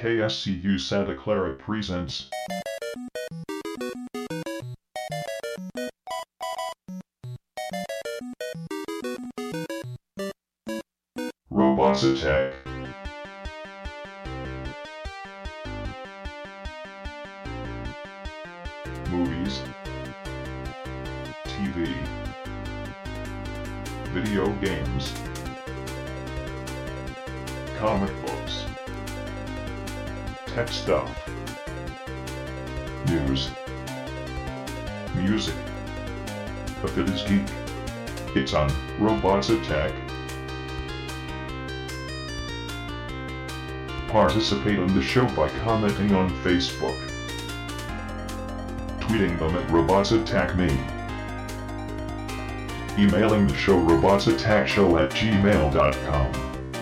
KSCU Santa Clara presents Robots Attack. Movies, TV, video games, comic books, tech stuff, news, music. If it is geek, it's on Robots Attack. Participate in the show by commenting on Facebook, tweeting them at RobotsAttackMe, emailing the show robotsattackshow@gmail.com.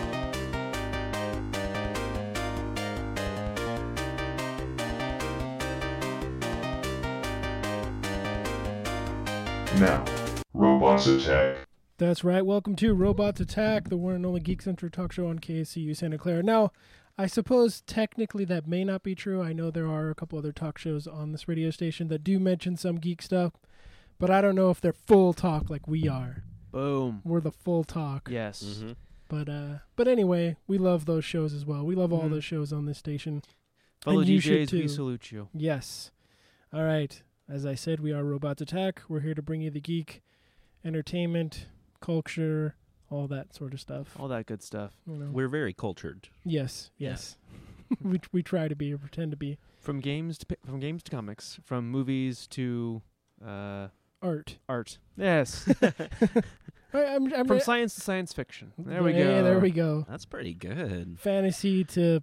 Now, Robots Attack. That's right. Welcome to Robots Attack, the one and only geek-centered talk show on KSCU Santa Clara. Now, I suppose technically that may not be true. I know there are a couple other talk shows on this radio station that do mention some geek stuff, but I don't know if they're full talk like we are. Boom. We're the full talk. Yes. Mm-hmm. But anyway, we love those shows as well. We love all those shows on this station. Fellow And you should DJs, we too. salute you. Yes. All right. As I said, we are Robots Attack. We're here to bring you the geek, entertainment, culture, all that sort of stuff. All that good stuff. You know. We're very cultured. Yes. we try to be or pretend to be. From games to comics, from movies to Art. Yes. I'm From science to science fiction. There we go. Yeah, there we go. That's pretty good. Fantasy to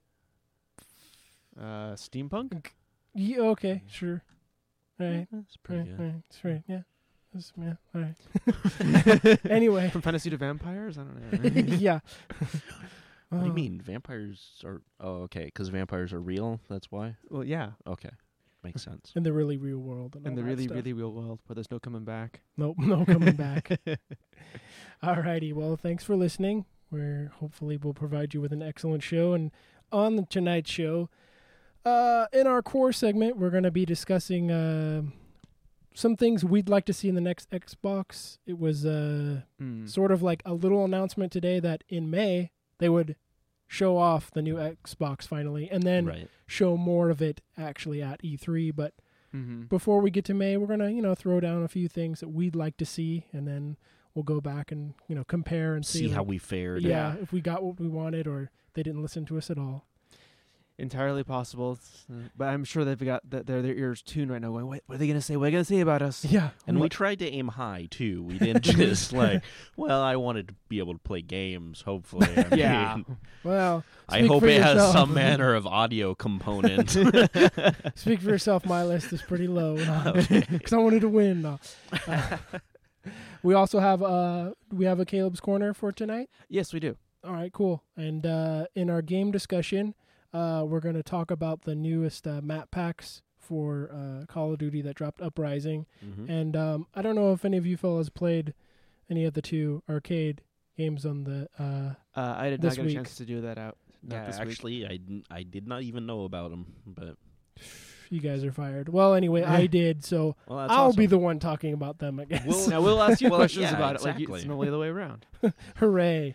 Steampunk? yeah, okay, sure. Right. That's pretty Right, good. right. That's right. Yeah. All right. Anyway. From fantasy to vampires? I don't know. Yeah. What do you mean? Vampires are... Oh, okay. Because vampires are real? That's why? Well, yeah. Okay. Makes sense. In the really real world. And In all the that really, stuff. really real world where there's no coming back. Nope, no coming back. Alrighty, well, thanks for listening. Hopefully we'll provide you with an excellent show. And on tonight's show, in our core segment, we're going to be discussing some things we'd like to see in the next Xbox. It was sort of like a little announcement today that in May they would show off the new Xbox finally, and then Right. show more of it actually at E3. But Mm-hmm. before we get to May, we're gonna throw down a few things that we'd like to see, and then we'll go back and compare and See how like, we fared. yeah, if we got what we wanted or they didn't listen to us at all. Entirely possible. But I'm sure they've got their ears tuned right now going, what are they going to say? What are they going to say about us? Yeah, And we tried to aim high, too. We didn't just well, I wanted to be able to play games, hopefully. I Yeah. mean, well, I speak hope for it has yourself. some manner of audio component. Speak for yourself. My list is pretty low because I wanted to win. No. We also have a Caleb's Corner for tonight. Yes, we do. All right, cool. And in our game discussion, we're going to talk about the newest map packs for Call of Duty that dropped, Uprising. Mhm. And I don't know if any of you fellas played any of the two arcade games on the... I did This not get week. a chance to do that out. Yeah, this week. actually, I did not even know about them, but You guys are fired. Well, anyway, I did, so well, that's I'll awesome. be the one talking about them, I guess. Now, we'll ask you Well, questions yeah, about exactly. it. Like it's normally the way around. Hooray.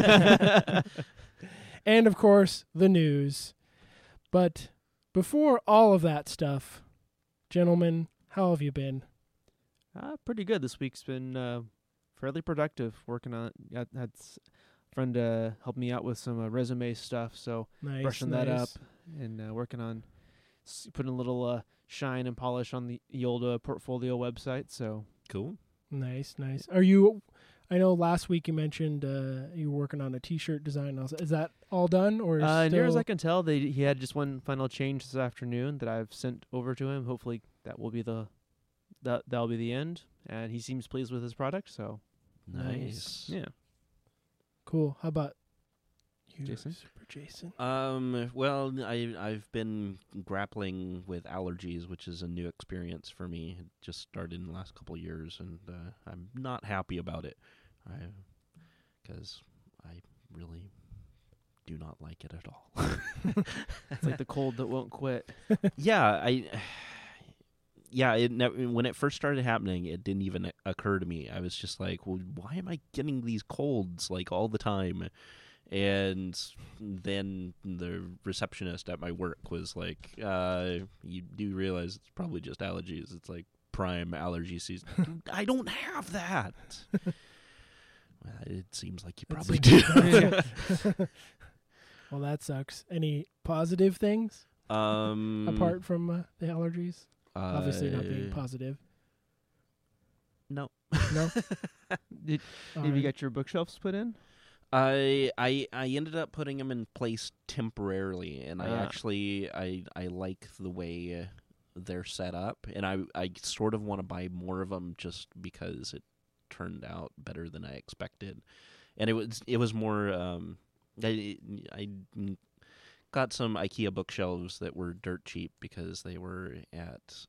And, of course, the news. But before all of that stuff, gentlemen, how have you been? Pretty good. This week's been fairly productive. Working on it. Had a friend help me out with some resume stuff, so Nice, brushing nice. that up and working on putting a little shine and polish on the old portfolio website. So Cool. Nice, nice. Are you... I know last week you mentioned you were working on a T-shirt design. Is that all done, or is near as still... I can tell, he had just one final change this afternoon that I've sent over to him. Hopefully, that will be that'll be the end, and he seems pleased with his product. So Nice. yeah, Cool. How about you, Jason? Super Jason? Well, I've been grappling with allergies, which is a new experience for me. It just started in the last couple of years, and I'm not happy about it. Because I really do not like it at all. It's like the cold that won't quit. Yeah, when it first started happening, it didn't even occur to me. I was just like, well, why am I getting these colds like all the time? And then the receptionist at my work was like, you do realize it's probably just allergies. It's like prime allergy season. I don't have that. Well, it seems like you probably do. Well, that sucks. Any positive things apart from the allergies? Obviously not being positive. No. No? Did you get your bookshelves put in? I ended up putting them in place temporarily, and I like the way they're set up, and I sort of want to buy more of them just because it turned out better than I expected, and it was more. I got some IKEA bookshelves that were dirt cheap because they were at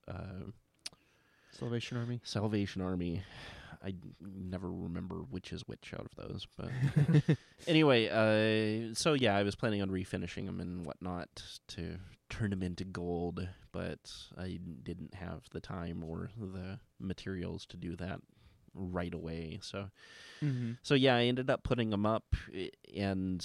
Salvation Army. I never remember which is which out of those, but anyway, so yeah, I was planning on refinishing them and whatnot to turn them into gold, but I didn't have the time or the materials to do that right away. So, so yeah, I ended up putting them up and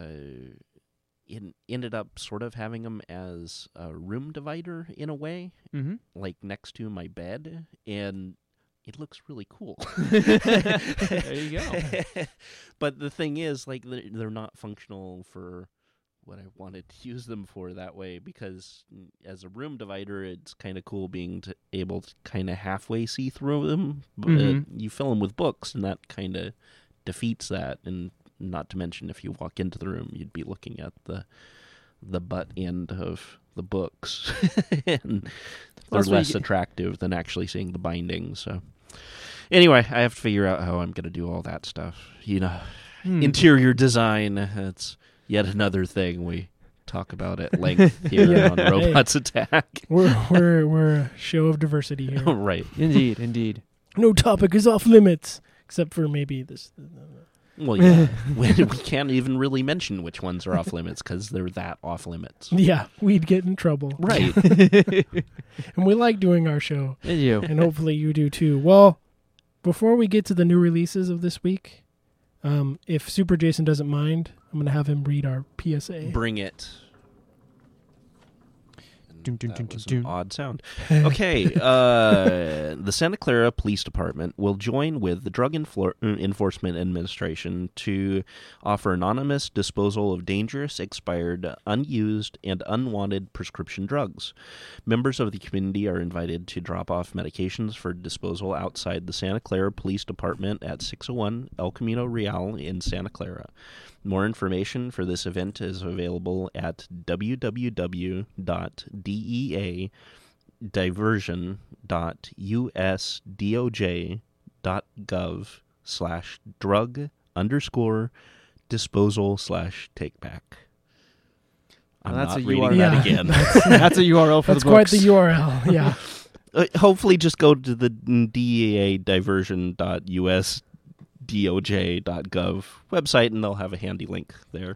ended up sort of having them as a room divider in a way, like next to my bed, and it looks really cool. There you go. But the thing is, like, they're not functional for what I wanted to use them for that way, because as a room divider, it's kind of cool being able to kind of halfway see through them. But you fill them with books, and that kind of defeats that. And not to mention, if you walk into the room, you'd be looking at the butt end of the books, and they're less attractive than actually seeing the binding. So anyway, I have to figure out how I'm going to do all that stuff. Interior design, that's yet another thing we talk about at length here on Robots Attack. We're a show of diversity here. Right. Indeed. No topic is off limits, except for maybe this. Well, yeah. we can't even really mention which ones are off limits because they're that off limits. Yeah, we'd get in trouble. Right. And we like doing our show. And you. And hopefully you do too. Well, before we get to the new releases of this week, if Super Jason doesn't mind, I'm going to have him read our PSA. Bring it. That was an odd sound. Okay, the Santa Clara Police Department will join with the Drug Enforcement Administration to offer anonymous disposal of dangerous, expired, unused, and unwanted prescription drugs. Members of the community are invited to drop off medications for disposal outside the Santa Clara Police Department at 601 El Camino Real in Santa Clara. More information for this event is available at www.diversion.us.gov/drug_disposal/takeback. I'm that's not a reading URL. that again. That's a URL for That's the books. quite the URL, yeah. Hopefully just go to the DEA diversion.usdoj.gov website and they'll have a handy link there.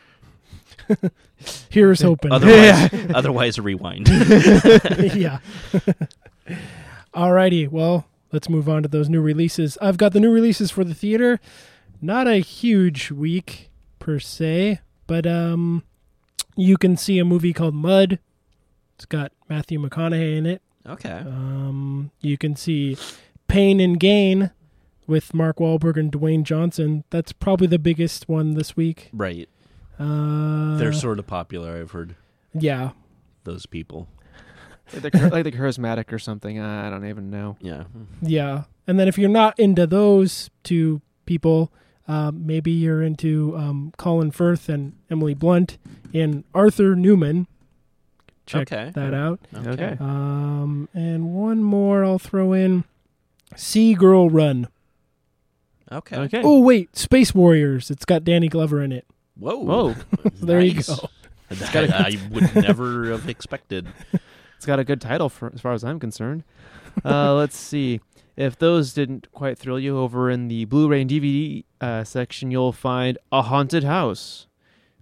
Here's hoping. Otherwise rewind. Yeah. Alrighty, well, let's move on to those new releases. I've got the new releases for the theater. Not a huge week, per se, but you can see a movie called Mud. It's got Matthew McConaughey in it. Okay. You can see Pain and Gain with Mark Wahlberg and Dwayne Johnson. That's probably the biggest one this week. Right. They're sort of popular, I've heard. Yeah. Those people. Like the charismatic or something. I don't even know. Yeah. Yeah. And then if you're not into those two people, maybe you're into Colin Firth and Emily Blunt and Arthur Newman. Check that out. Okay. And one more I'll throw in. Sea Girl Run. Okay. Oh, wait. Space Warriors. It's got Danny Glover in it. Whoa. There Nice. you go. That I would never have expected. It's got a good title as far as I'm concerned. Let's see. If those didn't quite thrill you, over in the Blu-ray and DVD section, you'll find A Haunted House.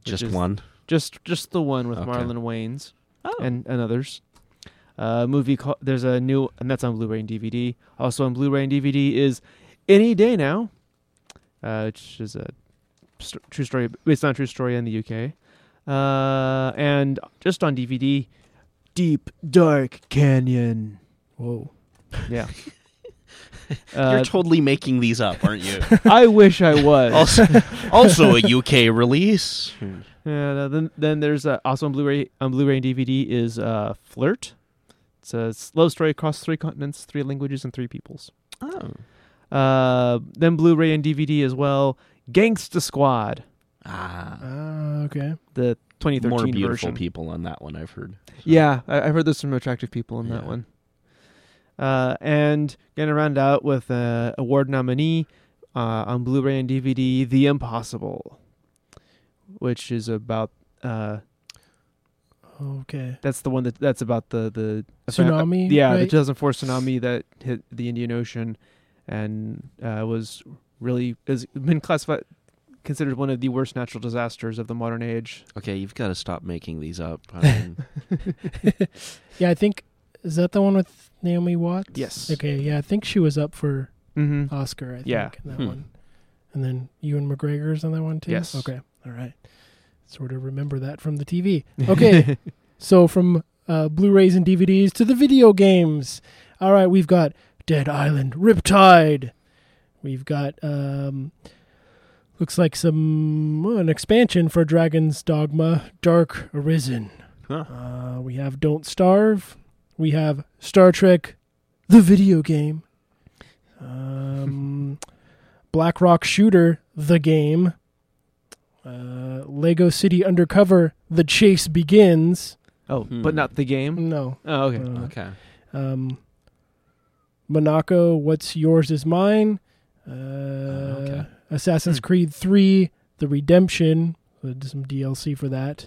Just is one. Just the one with Okay. Marlon Wayans Oh. and others. Movie there's a new, and that's on Blu-ray and DVD. Also on Blu-ray and DVD is Any Day Now, which is a true story based on a true story in the UK. And just on DVD, Deep Dark Canyon. Whoa. Yeah. You're totally making these up, aren't you? I wish I was. Also a UK release. Yeah. Then there's also on Blu-ray and DVD is Flirt. It's a love story across 3 continents, 3 languages, and 3 peoples. Oh. Then Blu-ray and DVD as well. Gangsta Squad, Okay. the 2013 More beautiful version. people on that one, I've heard. So. Yeah, I've heard there's some attractive people in that Yeah. one. And gonna round out with award nominee on Blu-ray and DVD, The Impossible, which is about Okay. that's the one that's about the Tsunami. yeah, the right? 2004 tsunami that hit the Indian Ocean, and was really has been considered one of the worst natural disasters of the modern age. Okay, you've got to stop making these up. I mean, Yeah, I think is that the one with Naomi Watts? Yes. Okay. Yeah, I think she was up for Mm-hmm. Oscar. I think Yeah. in that Hmm. one, and then Ewan McGregor's on that one too. Yes. Okay. All right. Sort of remember that from the TV. Okay. So from Blu-rays and DVDs to the video games. All right, we've got Dead Island, Riptide. We've got looks like an expansion for Dragon's Dogma, Dark Arisen. Huh. We have Don't Starve. We have Star Trek, the video game. Black Rock Shooter, the game. Lego City Undercover, The Chase Begins. Oh, but not the game. No. Oh, okay. okay. Monaco, What's Yours Is Mine. Okay. Assassin's Creed 3, The Redemption. Some DLC for that.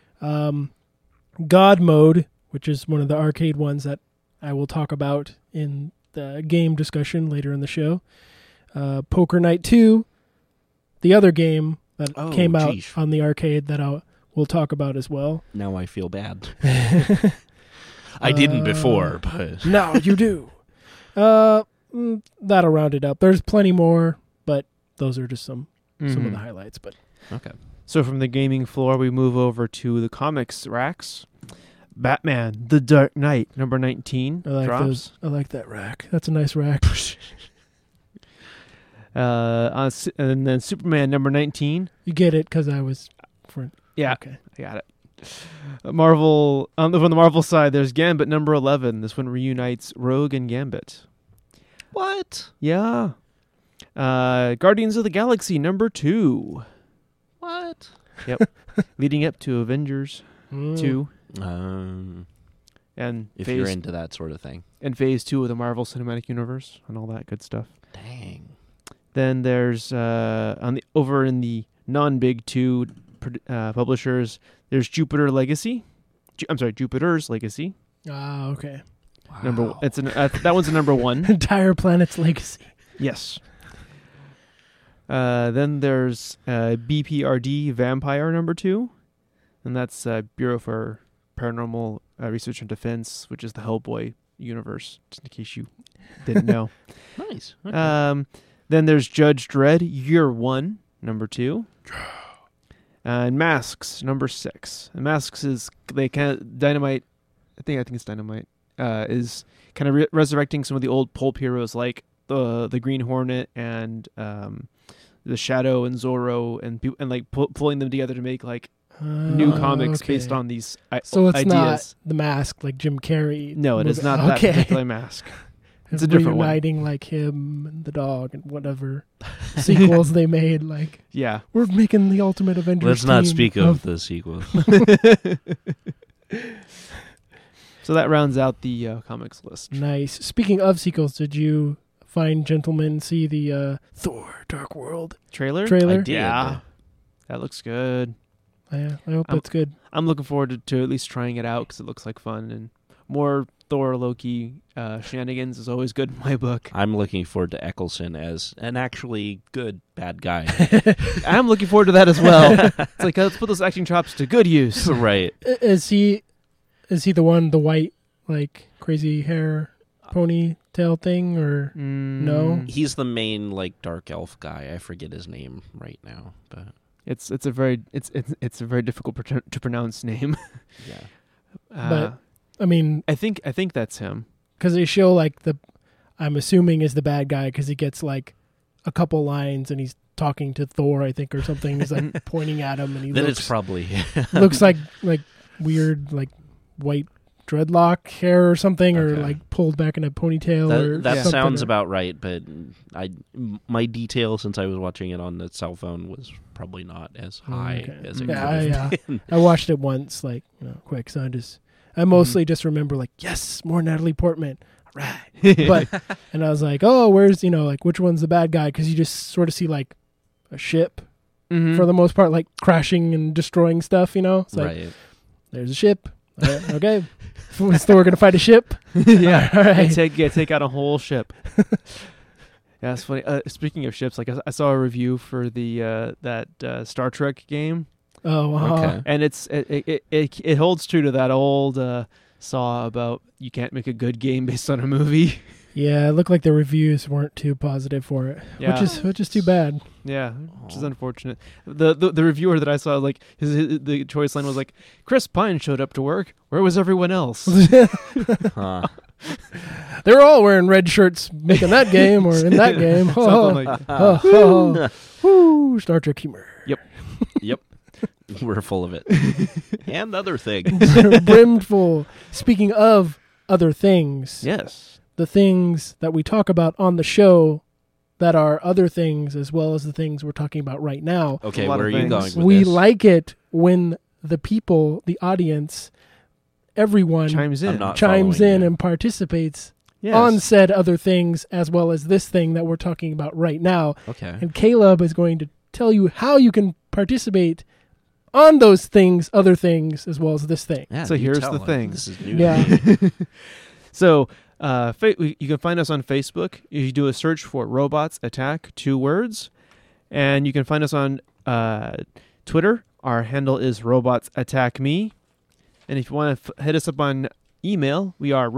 God Mode, which is one of the arcade ones that I will talk about in the game discussion later in the show. Poker Night 2, the other game that Oh, came out geesh. on the arcade that we'll talk about as well. Now I feel bad. I didn't before, but Now you do. That'll round it up. There's plenty more, but those are just some of Mhm. the highlights. But okay. So from the gaming floor, we move over to the comics racks. Batman: The Dark Knight, number 19, I like drops. those. I like that rack. That's a nice rack. And then Superman, number 19. You get it because I was. Yeah, Okay. I got it. Marvel from the Marvel side, there's Gambit, number 11. This one reunites Rogue and Gambit. What? Yeah. Guardians of the Galaxy, number 2. What? Leading up to Avengers 2 and If phase you're into that sort of thing. and phase 2 of the Marvel Cinematic Universe and all that good stuff. Dang. Then there's over in the non-big 2 publishers, there's Jupiter's Legacy. Ah, okay. Number Wow. that one's a number 1. Entire planet's legacy. Yes. Then there's BPRD Vampire number 2, and that's Bureau for Paranormal Research and Defense, which is the Hellboy universe, just in case you didn't know. Nice. Okay. Then there's Judge Dredd Year 1 number 2, and Masks number 6. And Masks is Dynamite. I think it's Dynamite. Is kind of resurrecting some of the old pulp heroes like the Green Hornet and the Shadow and Zorro and like pulling them together to make like new comics based okay. on these So it's ideas. not the Mask like Jim Carrey. No, it is movie. not that Okay. particular mask. It's a different one. Reuniting like him and the dog and whatever sequels they made. Like Yeah. we're making the Ultimate Avengers. Let's not team speak of the sequel. So that rounds out the comics list. Nice. Speaking of sequels, did you fine gentlemen see the Thor: Dark World Trailer? trailer? I did. Yeah. That looks good. Yeah, I hope that's good. I'm looking forward to at least trying it out because it looks like fun, and more Thor Loki shenanigans is always good in my book. I'm looking forward to Eccleston as an actually good bad guy. I'm looking forward to that as well. It's like, let's put those acting chops to good use. Right. Is he the white, like, crazy hair ponytail thing, or no? He's the main like dark elf guy. I forget his name right now, but It's a very difficult to pronounce name. yeah. But I mean, I think that's him. because they show like I'm assuming is the bad guy because he gets like a couple lines and he's talking to Thor, I think, or something. He's like pointing at him, and he Then looks it's probably looks like weird like white dreadlock hair or something, or Okay. like pulled back in a ponytail. or that something. sounds about right, but my detail since I was watching it on the cell phone was probably not as high Okay. as it Yeah, could have been. I watched it once, like, quick. So I mostly just remember like, yes, more Natalie Portman. All right. But and I was like, oh, where's like which one's the bad guy? Because you just sort of see like a ship Mhm. for the most part, like crashing and destroying stuff. It's like Right. there's a ship. Okay, so we're gonna fight a ship. Yeah. All right. Take out a whole ship. Yeah, it's funny. Speaking of ships, like I saw a review for the that Star Trek game, Oh, Okay. and it holds true to that old saw about you can't make a good game based on a movie. yeah. It looked like the reviews weren't too positive for it, Yeah. which is too bad. Yeah, which is Aw. unfortunate. The reviewer that I saw, like the choice line was like, Chris Pine showed up to work. Where was everyone else? Huh. They were all wearing red shirts making that game or in that game. Something like that. Oh, woo, Star Trek humor. Yep. We're full of it. And other things. Brimmed full. Speaking of other things, Yes. the things that we talk about on the show that are other things as well as the things we're talking about right now. Okay, A lot where are of you things. going with We this? like it when the people, the audience, everyone Chimes I'm in. not chimes following in you. and participates Yes. on said other things as well as this thing that we're talking about right now. Okay. And Caleb is going to tell you how you can participate on those things, other things, as well as this thing. Yeah, So you here's tell the him. thing. This is new. Yeah. To me. So you can find us on Facebook. You do a search for Robots Attack, 2 words. And you can find us on Twitter. Our handle is Robots Attack Me. And if you want to hit us up on email, we are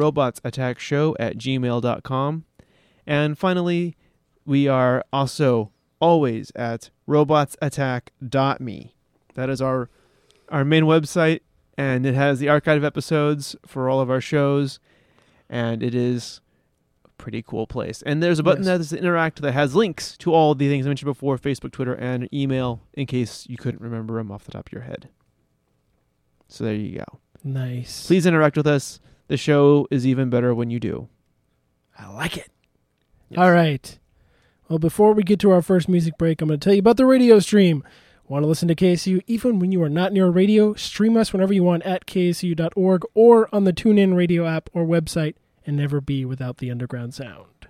robotsattackshow@gmail.com. And finally, we are also always at robotsattack.me. That is our main website, and it has the archive episodes for all of our shows, and it is a pretty cool place. And there's a button Yes. that is to interact that has links to all the things I mentioned before, Facebook, Twitter, and email, in case you couldn't remember them off the top of your head. So there you go. Nice. Please interact with us. The show is even better when you do. I like it. Yes. All right. Well, before we get to our first music break, I'm going to tell you about the radio stream. Want to listen to KSU even when you are not near a radio? Stream us whenever you want at ksu.org or on the TuneIn radio app or website, and never be without the underground sound.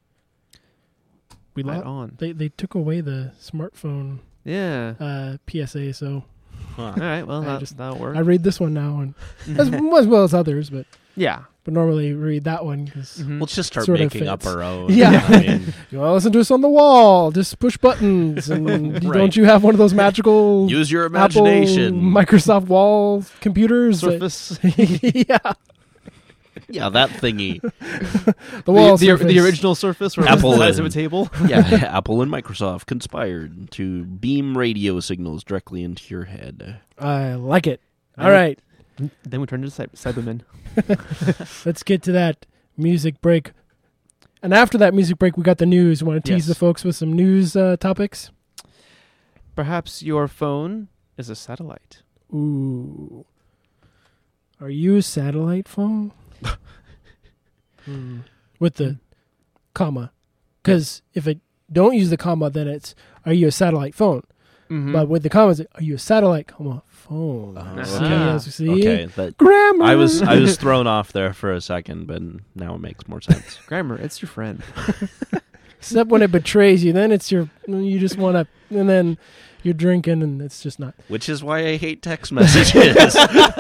We Right on. They took away the smartphone Yeah. PSA, so Huh. All right. Well, I that'll work. I read this one now, and as well as others, but Yeah. normally read that one because Mhm. We'll just start Sort of making up fits. our own. Yeah. I mean, you want to listen to us on the wall, just push buttons, and Right. don't you have one of those magical use your Apple, imagination. Microsoft wall computers? Surface. Yeah, Yeah, that thingy. the wall the surface. original Surface where it was Apple the size of a and- table. Yeah, Apple and Microsoft conspired to beam radio signals directly into your head. I like it. I All would- right, Then we turned to Cybermen. let's get to that music break. And after that music break, we got the news. Want to tease Yes. the folks with some news topics? Perhaps your phone is a satellite. Ooh. Are you a satellite phone? With the comma. Because if it don't use the comma, then it's, are you a satellite phone? Mm-hmm. But with the commas, are you a satellite, comma, phone? Oh, See, okay. as you see? Okay, that Grammar! I was thrown off there for a second, but now it makes more sense. Grammar, it's your friend. Except when it betrays you, then it's you just want to, and then you're drinking and it's just not. Which is why I hate text messages.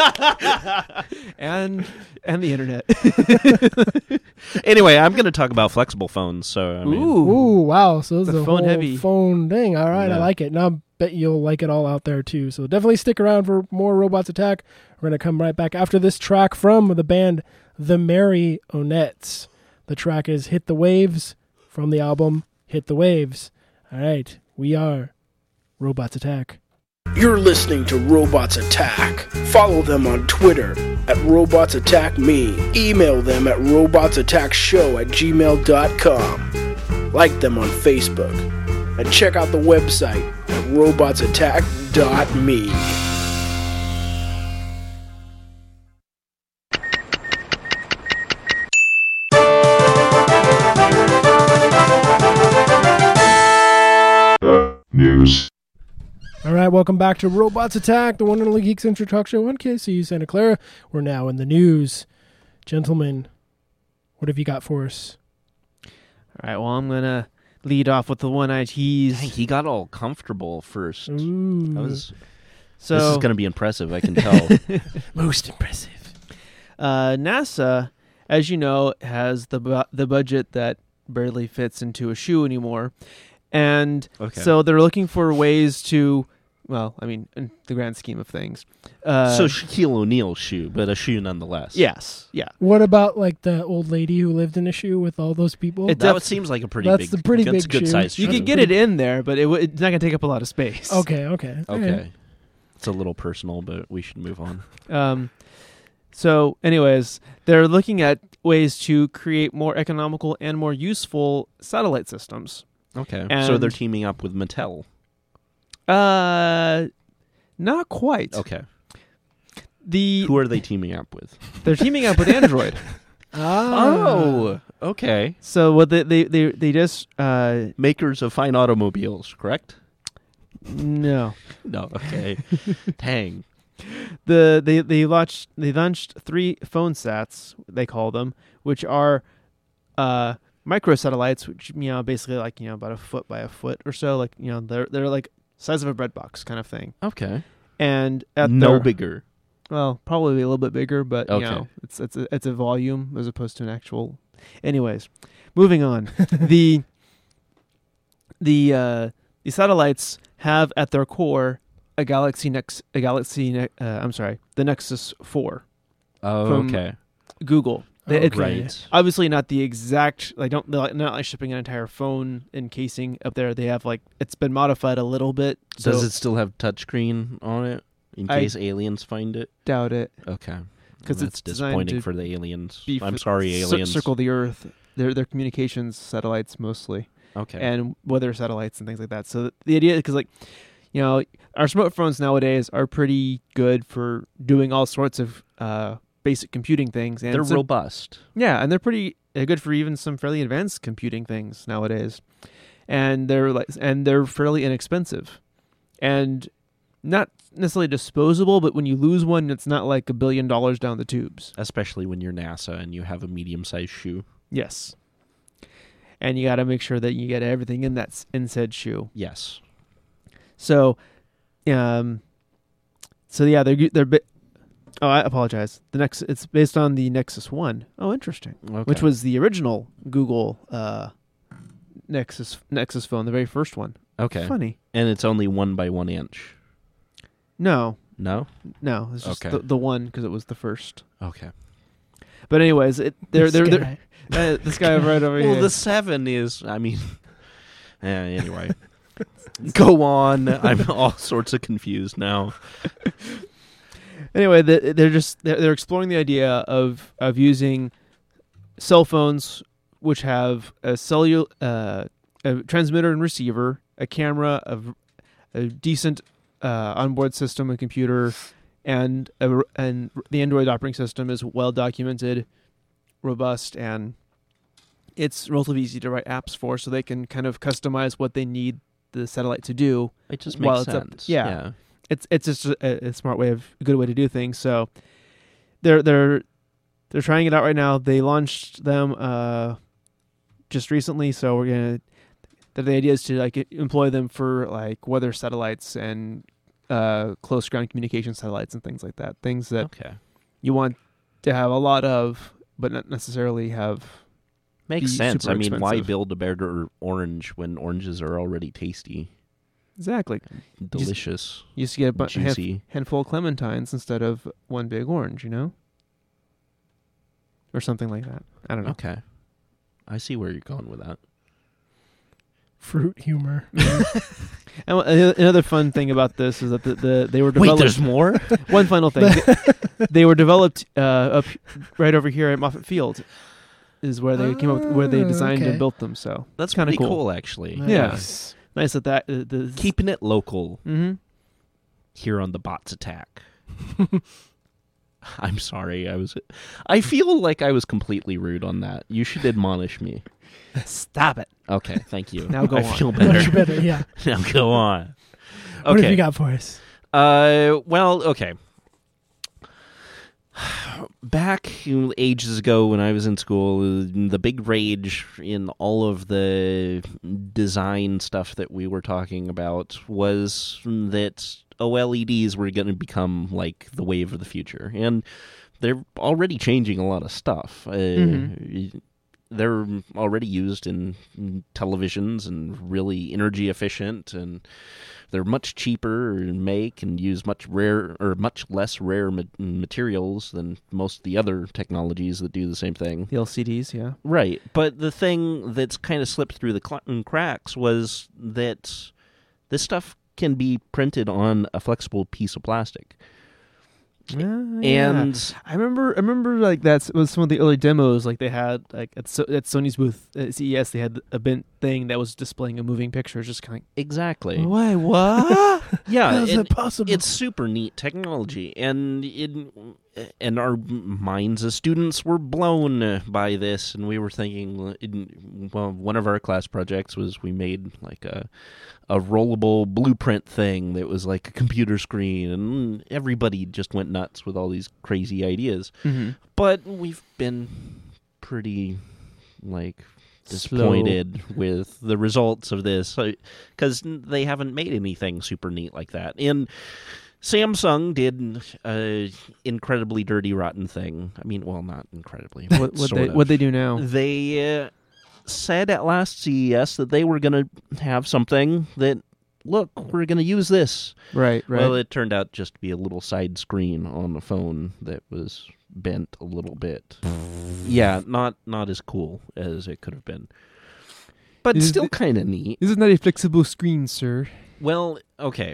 and the internet. Anyway, I'm going to talk about flexible phones. So I mean, Ooh, wow. So this The is a phone whole heavy. phone thing. All right, I Yeah. like it. Now I bet you'll like it all out there too. So definitely stick around for more Robots Attack. We're going to come right back after this track from the band The Marionettes. The track is Hit the Waves from the album Hit the Waves. All right, we are Robots Attack. You're listening to Robots Attack. Follow them on Twitter at Robots Attack Me. Email them at robotsattackshow@gmail.com. Like them on Facebook. And check out the website at robotsattack.me. News. All right, welcome back to Robots Attack, the one and only Geek Central Talk Show on KCU Santa Clara. We're now in the news. Gentlemen, what have you got for us? All right, well, I'm going to lead off with the one I teased. dang, he got all comfortable first. Ooh, This So, is going to be impressive, I can tell. most impressive. NASA, as you know, has the budget that barely fits into a shoe anymore. And Okay. so they're looking for ways to, well, I mean, in the grand scheme of things. So Shaquille O'Neal's shoe, but a shoe nonetheless. Yes, yeah. What about like the old lady who lived in a shoe with all those people? It That seems like a pretty That's big, the pretty that's big good shoe. size You shoe. could get it in there, but it's not going to take up a lot of space. Okay. Okay. Alright. It's a little personal, but we should move on. So, anyways, they're looking at ways to create more economical and more useful satellite systems. Okay. And- So they're teaming up with Mattel. Not quite. Okay. The Who are they teaming up with? They're teaming up with Android. Oh, okay. So what they just Makers of fine automobiles, correct? no. No. Okay. Dang. They launched 3 phone sats, they call them, which are microsatellites, which basically like about a foot by a foot or so, like they're like size of a bread box kind of thing, Okay. and at No their, bigger. well, probably a little bit bigger, but Okay. it's a volume as opposed to an actual. Anyways, moving on. the satellites have at their core the Nexus 4 Oh, From- okay. Google. Okay. It's Right. obviously not the exact, they're not like shipping an entire phone encasing up there. They have it's been modified a little bit. So Does it still have touchscreen on it in I- case aliens find it? doubt it. Okay. 'Cause Well, it's that's designed disappointing to for the aliens. be I'm sorry, aliens. Circle the Earth. They're communications satellites mostly, Okay. and weather satellites and things like that. So the idea, because our smartphones nowadays are pretty good for doing all sorts of basic computing things, and they're some- robust. Yeah, and they're pretty good for even some fairly advanced computing things nowadays, and they're fairly inexpensive, and not necessarily disposable. But when you lose one, it's not like $1 billion down the tubes. Especially when you're NASA and you have a medium-sized shoe. Yes, and you got to make sure that you get everything in said shoe. Yes. So, yeah, they're. Oh, I apologize. It's based on the Nexus 1. Oh, interesting. Okay. Which was the original Google Nexus phone, the very first one. okay. Funny. And it's only 1 by 1 inch. No, No. it's just Okay. the one because it was the first. Okay. But anyways, they're this guy right over Well, here. the 7 is. I mean. Anyway. Go on. I'm all sorts of confused now. Anyway, they're exploring the idea of using cell phones which have a transmitter and receiver, a camera, a decent onboard system, a computer, and the Android operating system is well documented, robust, and it's relatively easy to write apps for, so they can kind of customize what they need the satellite to do. It just While makes it's up- sense. yeah. It's just a smart way a good way to do things. So they're trying it out right now. They launched them just recently, so that the idea is to like employ them for like weather satellites and close ground communication satellites and things like that. Things that Okay. you want to have a lot of, but not necessarily have. Makes be sense. super I mean, why expensive. build a better orange when oranges are already tasty, Exactly. delicious, You used to get a juicy? handful of clementines instead of one big orange, or something like that. I don't know. Okay. I see where you're going with that. Fruit humor. And another fun thing about this is that they were Wait, developed. there's more? One final thing. They were developed up right over here at Moffett Field, is where they came up with, where they designed okay. and built them. So That's kinda pretty cool. cool, actually. Nice. nice that the Keeping it local Mm-hmm. here on the Bots Attack. I'm sorry. I feel like I was completely rude on that. You should admonish me. Stop it. Okay, thank you. Now go I on. feel Much better. better, yeah. Now go on. What have you Okay. got for us? Well, okay. Back ages ago when I was in school, the big rage in all of the design stuff that we were talking about was that OLEDs were going to become like the wave of the future. And they're already changing a lot of stuff. They're already used in televisions and really energy efficient, and they're much cheaper to make and use much less rare materials than most of the other technologies that do the same thing. The LCDs, yeah. Right. But the thing that's kind of slipped through the cracks was that this stuff can be printed on a flexible piece of plastic. And I remember like that was some of the early demos. Like they had like at Sony's booth at CES, they had a bent thing that was displaying a moving picture. Just kind exactly. of wait, what? Yeah, How is that possible? it's super neat technology, and our minds as students were blown by this, and we were thinking, well, one of our class projects was we made like a rollable blueprint thing that was like a computer screen, and everybody just went nuts with all these crazy ideas. Mm-hmm. But we've been pretty like disappointed with the results of this because they haven't made anything super neat like that. And Samsung did an incredibly dirty, rotten thing. I mean, well, not incredibly. What they do now? They said at last CES that they were going to have something that, look, we're going to use this. Right. Well, it turned out just to be a little side screen on the phone that was bent a little bit. Yeah, not as cool as it could have been. But Is still it- kind of neat. This is not a flexible screen, sir. Well, okay.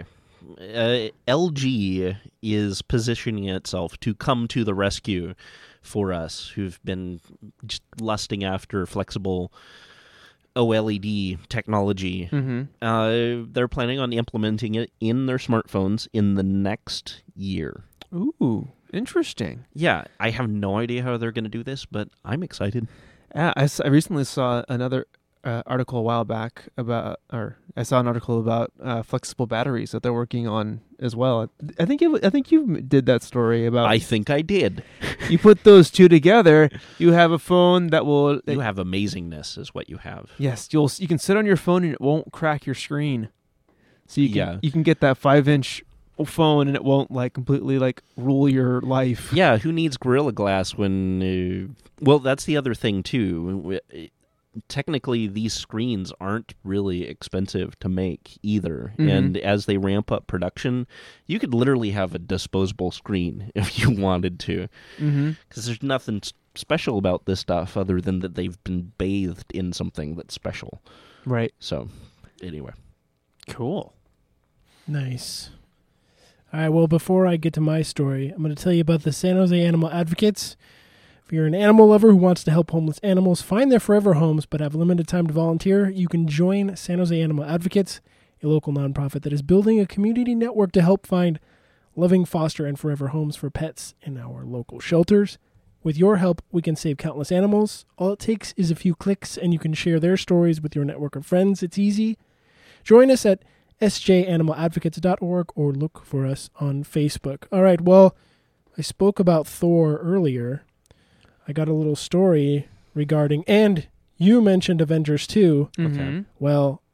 LG is positioning itself to come to the rescue for us who've been just lusting after flexible OLED technology. Mm-hmm. They're planning on implementing it in their smartphones in the next year. Ooh, interesting. Yeah, I have no idea how they're going to do this, but I'm excited. I recently saw another article a while back I saw an article about flexible batteries that they're working on as well. I think you did that story about. I think I did. You put those two together, you have a phone that will. You have amazingness is what you have. Yes, you can sit on your phone and it won't crack your screen. So you can get that 5-inch phone and it won't like completely like rule your life. Yeah, who needs Gorilla Glass when... well, that's the other thing, too. Technically, these screens aren't really expensive to make either. Mm-hmm. And as they ramp up production, you could literally have a disposable screen if you wanted to. Mm-hmm. Because there's nothing special about this stuff other than that they've been bathed in something that's special. Right. So, anyway. Cool. Nice. All right, well, before I get to my story, I'm going to tell you about the San Jose Animal Advocates. If you're an animal lover who wants to help homeless animals find their forever homes but have limited time to volunteer, you can join San Jose Animal Advocates, a local nonprofit that is building a community network to help find loving foster and forever homes for pets in our local shelters. With your help, we can save countless animals. All it takes is a few clicks, and you can share their stories with your network of friends. It's easy. Join us at sjanimaladvocates.org or look for us on Facebook. All right, well, I spoke about Thor earlier. I got a little story regarding, and you mentioned Avengers 2. Mm-hmm. Well,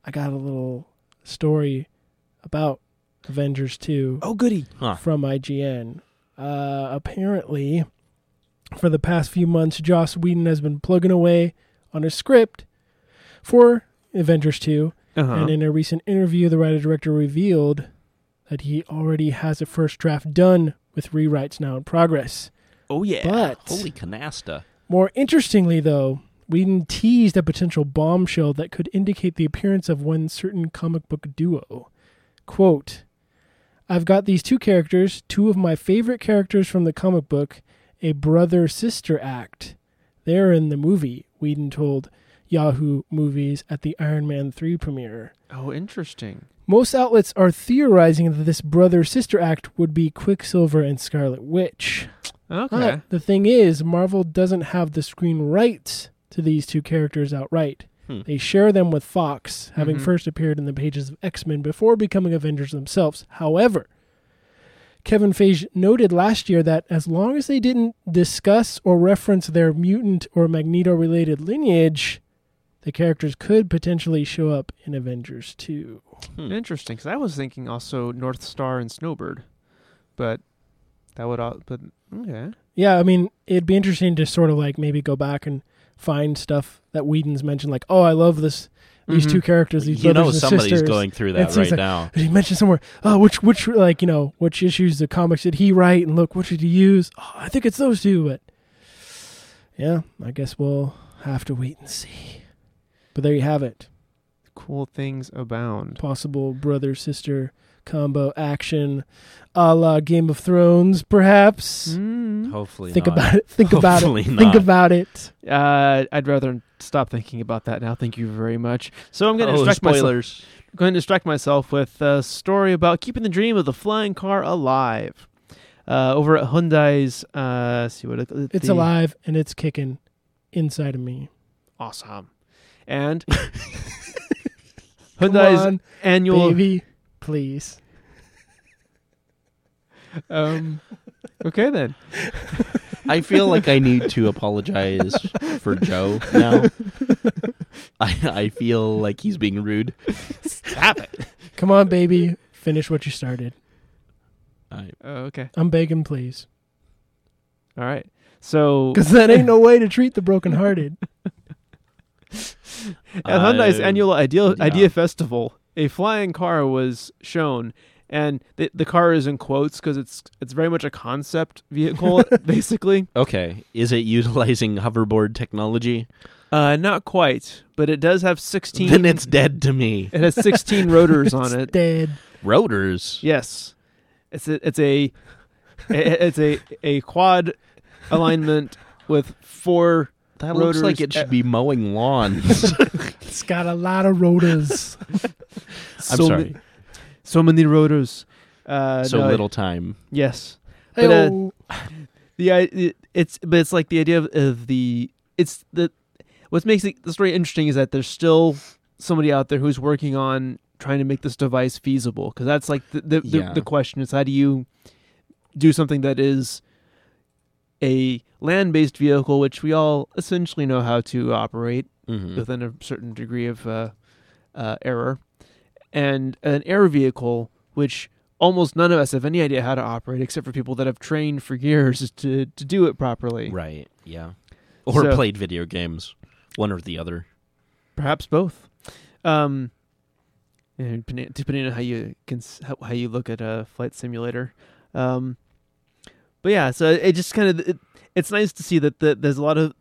I got a little story about Avengers 2 Oh, goody. Huh. from IGN. Apparently, for the past few months, Joss Whedon has been plugging away on a script for Avengers 2. Uh-huh. And in a recent interview, the writer-director revealed that he already has a first draft done with rewrites now in progress. Oh, yeah. But Holy canasta. more interestingly, though, Whedon teased a potential bombshell that could indicate the appearance of one certain comic book duo. Quote, I've got these two characters, two of my favorite characters from the comic book, a brother-sister act. They're in the movie, Whedon told Yahoo Movies at the Iron Man 3 premiere. Oh, interesting. Most outlets are theorizing that this brother-sister act would be Quicksilver and Scarlet Witch. Okay. But the thing is, Marvel doesn't have the screen rights to these two characters outright. They share them with Fox, having first appeared in the pages of X-Men before becoming Avengers themselves. However, Kevin Feige noted last year that as long as they didn't discuss or reference their mutant or Magneto-related lineage, the characters could potentially show up in Avengers 2. Interesting, because I was thinking also North Star and Snowbird, but that would all. But okay. Yeah, I mean, it'd be interesting to sort of like maybe go back and find stuff that Whedon's mentioned, like, oh, I love these two characters, these You know brothers and somebody's sisters. going through And that it's right like, now. He mentioned somewhere, oh, which like, you know, which issues of comics did he write, and look, what did he use? Oh, I think it's those two, but yeah, I guess we'll have to wait and see. But there you have it. Cool things abound. Possible brother-sister combo action a la Game of Thrones, perhaps. Hopefully Think not. about it. Think about it. Hopefully Think not. about it. I'd rather stop thinking about that now. Thank you very much. So I'm going to distract spoilers. myself. I'm going to distract myself with a story about keeping the dream of the flying car alive. Over at Hyundai's, see what It's alive and it's kicking inside of me. Awesome. And Come Hyundai's on, annual. baby, please. Okay then. I feel like I need to apologize for Joe now. I feel like he's being rude. Stop it. Come on, baby, finish what you started. Okay. I'm begging, please, All right. So because that ain't no way to treat the brokenhearted. at Hyundai's annual yeah. Idea Festival, a flying car was shown, and the car is in quotes because it's very much a concept vehicle, basically. Okay, is it utilizing hoverboard technology? Not quite, but it does have 16. Then it's dead to me. It has 16 rotors on it. Dead. Rotors. Yes, it's a quad alignment with 4 That rotors. looks like it should be mowing lawns. It's got a lot of rotors. I'm sorry. So many rotors. So no, little time. Yes. Hey-o. It's like the idea of what makes the story interesting is that there's still somebody out there who's working on trying to make this device feasible, because that's like the question is, how do you do something that is a land-based vehicle, which we all essentially know how to operate within a certain degree of error, and an air vehicle which almost none of us have any idea how to operate, except for people that have trained for years to do it properly. Right, yeah. Or So- played video games. One or the other. Perhaps both. And depending on how you look at a flight simulator. But yeah, so it just kind of it's nice to see that there's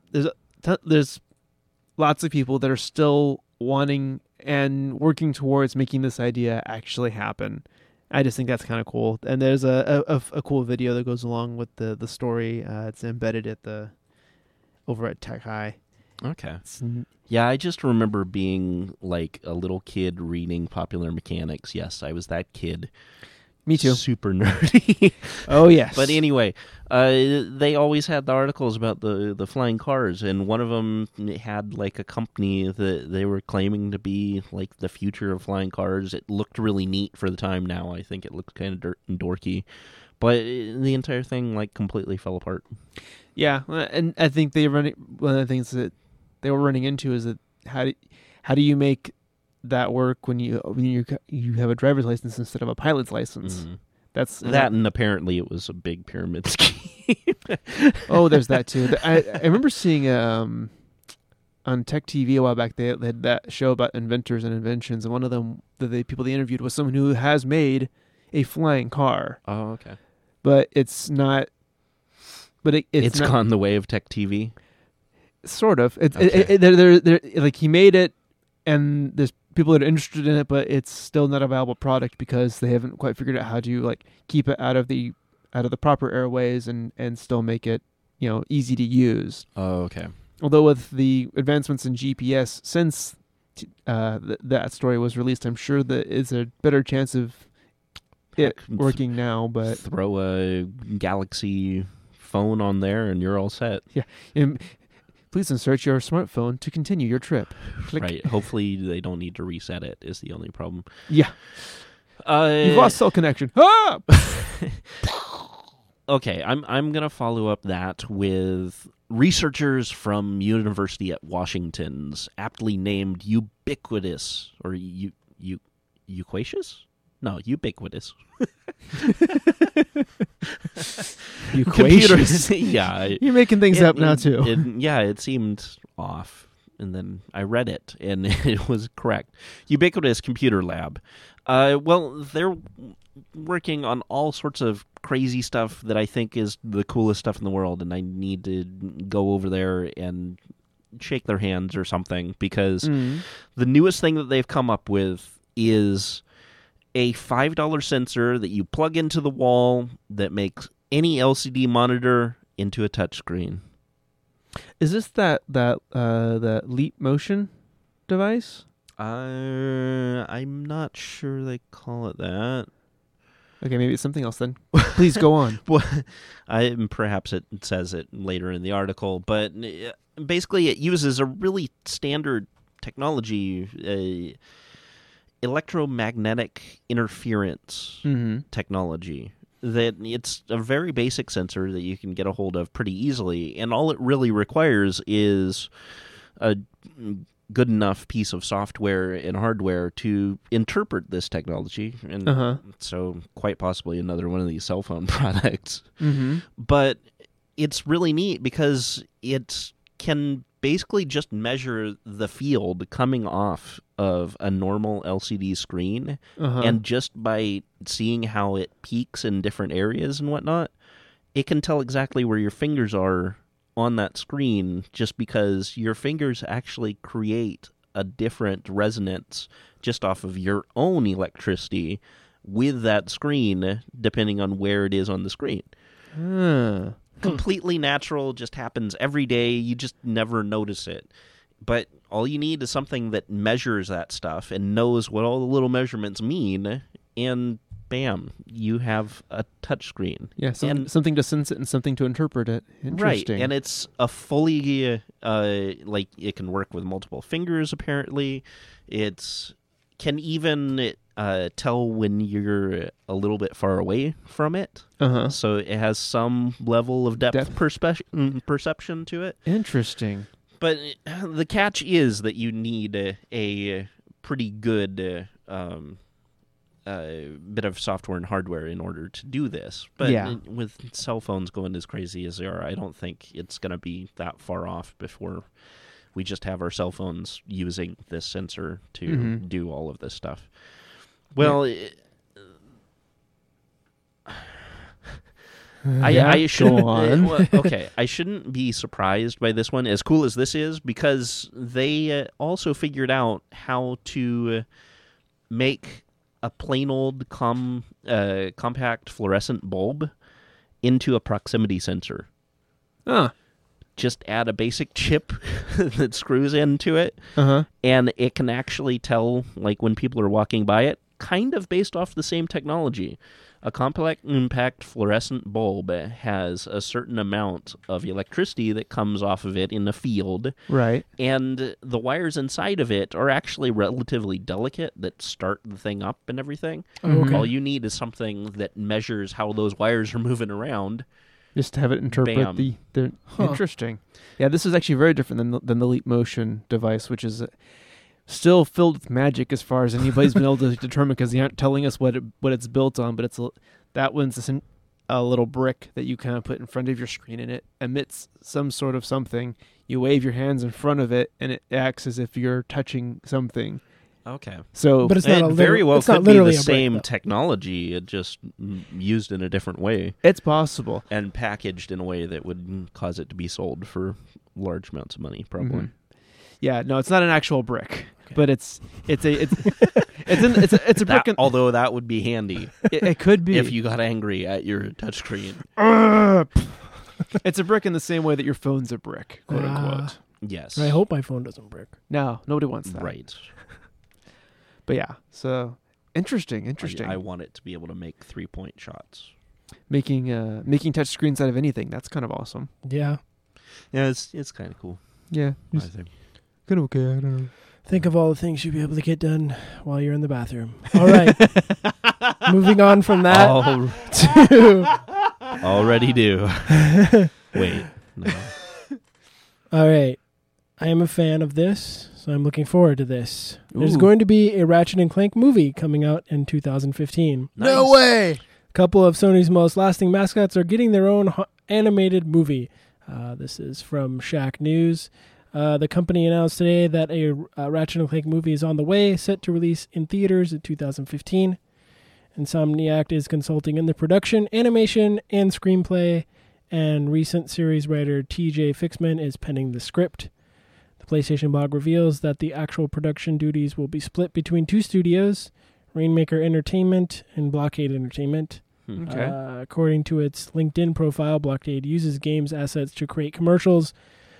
lots of people that are still wanting and working towards making this idea actually happen. I just think that's kind of cool. And there's a cool video that goes along with the story. It's embedded over at Tech High. Okay. Yeah, I just remember being like a little kid reading Popular Mechanics. Yes, I was that kid. Me too. Super nerdy. Oh yes. But anyway, they always had the articles about the flying cars, and one of them had like a company that they were claiming to be like the future of flying cars. It looked really neat for the time. Now I think it looked kind of dorky, but the entire thing like completely fell apart. Yeah, and I think one of the things that they were running into is that how do you make that work when you have a driver's license instead of a pilot's license. Mhm. That's That, and apparently it was a big pyramid scheme. Oh, there's that too. I remember seeing on Tech TV a while back. They had that show about inventors and inventions, and one of them, the people they interviewed, was someone who has made a flying car, Oh, okay. but it's not. But It's not, gone the way of Tech TV. sort of. It's Okay. they're like he made it, and there's people that are interested in it, but it's still not a viable product because they haven't quite figured out how to like keep it out of the proper airways and still make it easy to use. Oh, okay. Although with the advancements in GPS since that story was released, I'm sure that is a better chance of it Heck, working now. But Throw a Galaxy phone on there and you're all set. please insert your smartphone to continue your trip. Click. Right. Hopefully they don't need to reset it is the only problem. Yeah, you've lost cell connection. Ah! Okay, I'm gonna follow up that with researchers from University at Washington's aptly named Ubiquitous or Uquacious? No, Ubiquitous. Computers. Yeah, You're making things up now too. It seemed off, and then I read it, and it was correct. Ubiquitous Computer Lab. Well, they're working on all sorts of crazy stuff that I think is the coolest stuff in the world, and I need to go over there and shake their hands or something, because the newest thing that they've come up with is a $5 sensor that you plug into the wall that makes any LCD monitor into a touchscreen. Is this that Leap Motion device? I'm not sure they call it that. Okay, maybe it's something else then. Please go on. Well, perhaps it says it later in the article, but basically it uses a really standard technology, electromagnetic interference technology. That it's a very basic sensor that you can get a hold of pretty easily, and all it really requires is a good enough piece of software and hardware to interpret this technology, and so quite possibly another one of these cell phone products. But it's really neat because it can basically just measure the field coming off of a normal LCD screen, and just by seeing how it peaks in different areas and whatnot, it can tell exactly where your fingers are on that screen, just because your fingers actually create a different resonance just off of your own electricity with that screen, depending on where it is on the screen. Completely natural, just happens every day. You just never notice it. But all you need is something that measures that stuff and knows what all the little measurements mean, and bam, you have a touchscreen. Yeah, something to sense it and something to interpret it. Interesting. Right, and it's a fully, like, it can work with multiple fingers, apparently. It can even tell when you're a little bit far away from it. So it has some level of depth perception to it. Interesting. But the catch is that you need a pretty good bit of software and hardware in order to do this. But with cell phones going as crazy as they are, I don't think it's going to be that far off before we just have our cell phones using this sensor to do all of this stuff. Well, I shouldn't go on. Okay, I shouldn't be surprised by this one, as cool as this is, because they also figured out how to make a plain old compact fluorescent bulb into a proximity sensor. Just add a basic chip that screws into it, and it can actually tell, like, when people are walking by it, kind of based off the same technology. A compact fluorescent bulb has a certain amount of electricity that comes off of it in the field. Right. And the wires inside of it are actually relatively delicate that start the thing up and everything. Okay. All you need is something that measures how those wires are moving around. Just to have it interpret Bam. the interesting. Yeah, this is actually very different than the Leap Motion device, which is still filled with magic as far as anybody's been able to determine, because they aren't telling us what it's built on. But that one's a little brick that you kind of put in front of your screen, and it emits some sort of something. You wave your hands in front of it, and it acts as if you're touching something. Okay. So, But it's not It a very well it's not could be literally the a brick, same though. technology, it just used in a different way it's possible. and packaged in a way that would cause it to be sold for large amounts of money, probably. Mhm. Yeah, no, it's not an actual brick, Okay. but it's a brick. That, although that would be handy It could be if you got angry at your touchscreen. It's a brick in the same way that your phone's a brick, quote unquote. Yes. I hope my phone doesn't break. No, nobody wants that. Right. But yeah, so interesting. I want it to be able to make 3-point shots. Making touch screens out of anything, that's kind of awesome. Yeah. Yeah, it's kind of cool. Yeah, I think. kind of okay. I don't know. Think of all the things you'll be able to get done while you're in the bathroom. All right. Moving on from that to... Already do. Wait. No. All right. I am a fan of this, so I'm looking forward to this. There's Ooh. going to be a Ratchet and Clank movie coming out in 2015. No Nice. way. A couple of Sony's most lasting mascots are getting their own animated movie. This is from Shack News. The company announced today that a Ratchet and Clank movie is on the way, set to release in theaters in 2015. Insomniac is consulting in the production, animation, and screenplay, and recent series writer TJ Fixman is penning the script. The PlayStation blog reveals that the actual production duties will be split between two studios, Rainmaker Entertainment and Blockade Entertainment. Okay. According to its LinkedIn profile, Blockade uses games assets to create commercials,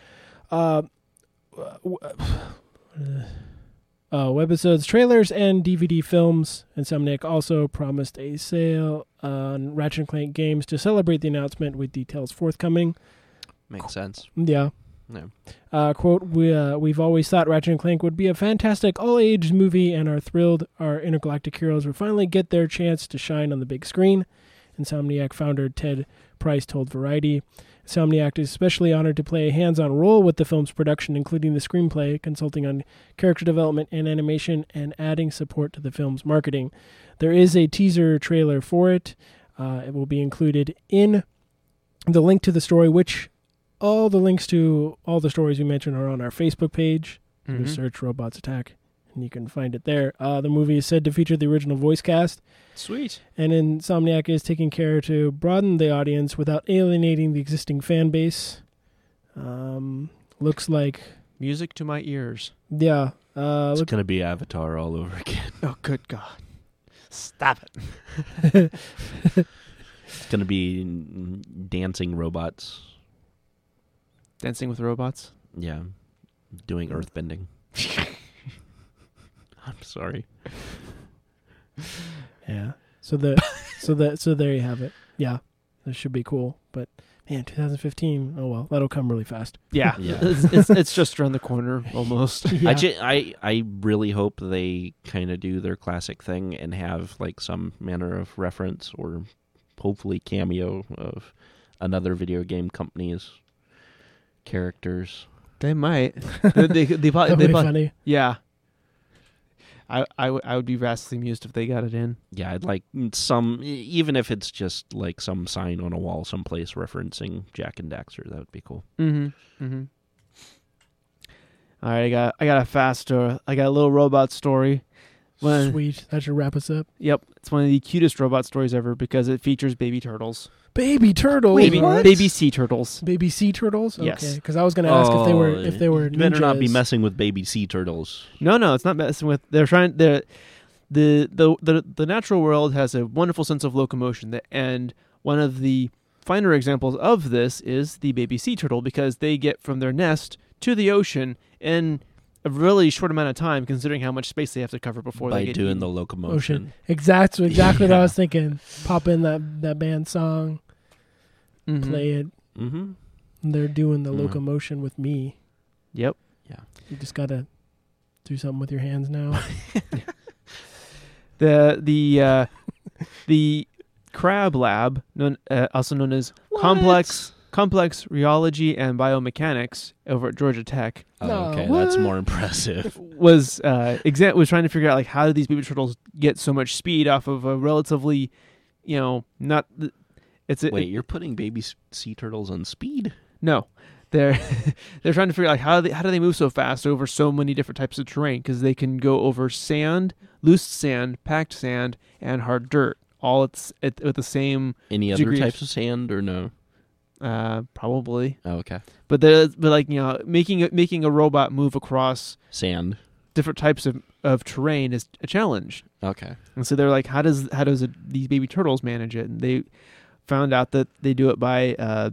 webisodes, trailers, and DVD films. Insomniac also promised a sale on Ratchet and Clank games to celebrate the announcement, with details forthcoming. Makes sense. Yeah. No. Quote, we've always thought Ratchet & Clank would be a fantastic all-age movie and are thrilled our intergalactic heroes will finally get their chance to shine on the big screen, Insomniac founder Ted Price told Variety. Insomniac is especially honored to play a hands-on role with the film's production, including the screenplay, consulting on character development and animation, and adding support to the film's marketing. There is a teaser trailer for it. It will be included in the link to the story, which all the links to all the stories we mentioned are on our Facebook page. Mhm. Just search Robots Attack, and you can find it there. The movie is said to feature the original voice cast, Sweet. and Insomniac is taking care to broaden the audience without alienating the existing fan base. Looks like, Music to my ears. yeah. It's Look, going to be Avatar all over again. Oh, good God. Stop it. It's going to be dancing robots. Dancing with robots. Yeah. Doing earthbending. I'm sorry. yeah. So there you have it. Yeah, this should be cool. But man, 2015. Oh well, that'll come really fast. Yeah. Yeah. It's just around the corner almost. Yeah. I really hope they kind of do their classic thing and have like some manner of reference or hopefully cameo of another video game company's characters. They might. They That'd probably, be funny. yeah. I would be vastly amused if they got it in. Yeah, I'd like some, even if it's just like some sign on a wall someplace referencing Jack and Daxter. That would be cool. Mm-hmm. Mm-hmm. All right, I got a little robot story. Sweet. That should wrap us up. Yep, it's one of the cutest robot stories ever because it features baby turtles. Baby turtles. Baby sea turtles. Baby sea turtles. Yes. Okay. Because I was going to ask if they were. You better not be ninjas. messing with baby sea turtles. No, it's not messing with. They're trying. The natural world has a wonderful sense of locomotion, and one of the finer examples of this is the baby sea turtle, because they get from their nest to the ocean in a really short amount of time, considering how much space they have to cover before By they get doing eaten. the locomotion. Exactly what I Yeah. was thinking. Pop in that band song, Mhm. play it. Mm-hmm. And they're doing the Mhm. locomotion with me. Yep. You just gotta do something with your hands now. The Crab Lab, also known as Complex complex rheology and biomechanics over at Georgia Tech Oh, No, okay, what? that's more impressive. was trying to figure out like how do these baby turtles get so much speed off of a relatively, not it's Wait, you're putting baby sea turtles on speed? no, they're they're trying to figure out like how do they move so fast over so many different types of terrain because they can go over sand, loose sand, packed sand, and hard dirt all with the same Any other degree of- types of sand or no? probably. Oh, okay. But like making a robot move across Sand. different types of terrain is a challenge. Okay. And so they're like, how does these baby turtles manage it? And they found out that they do it by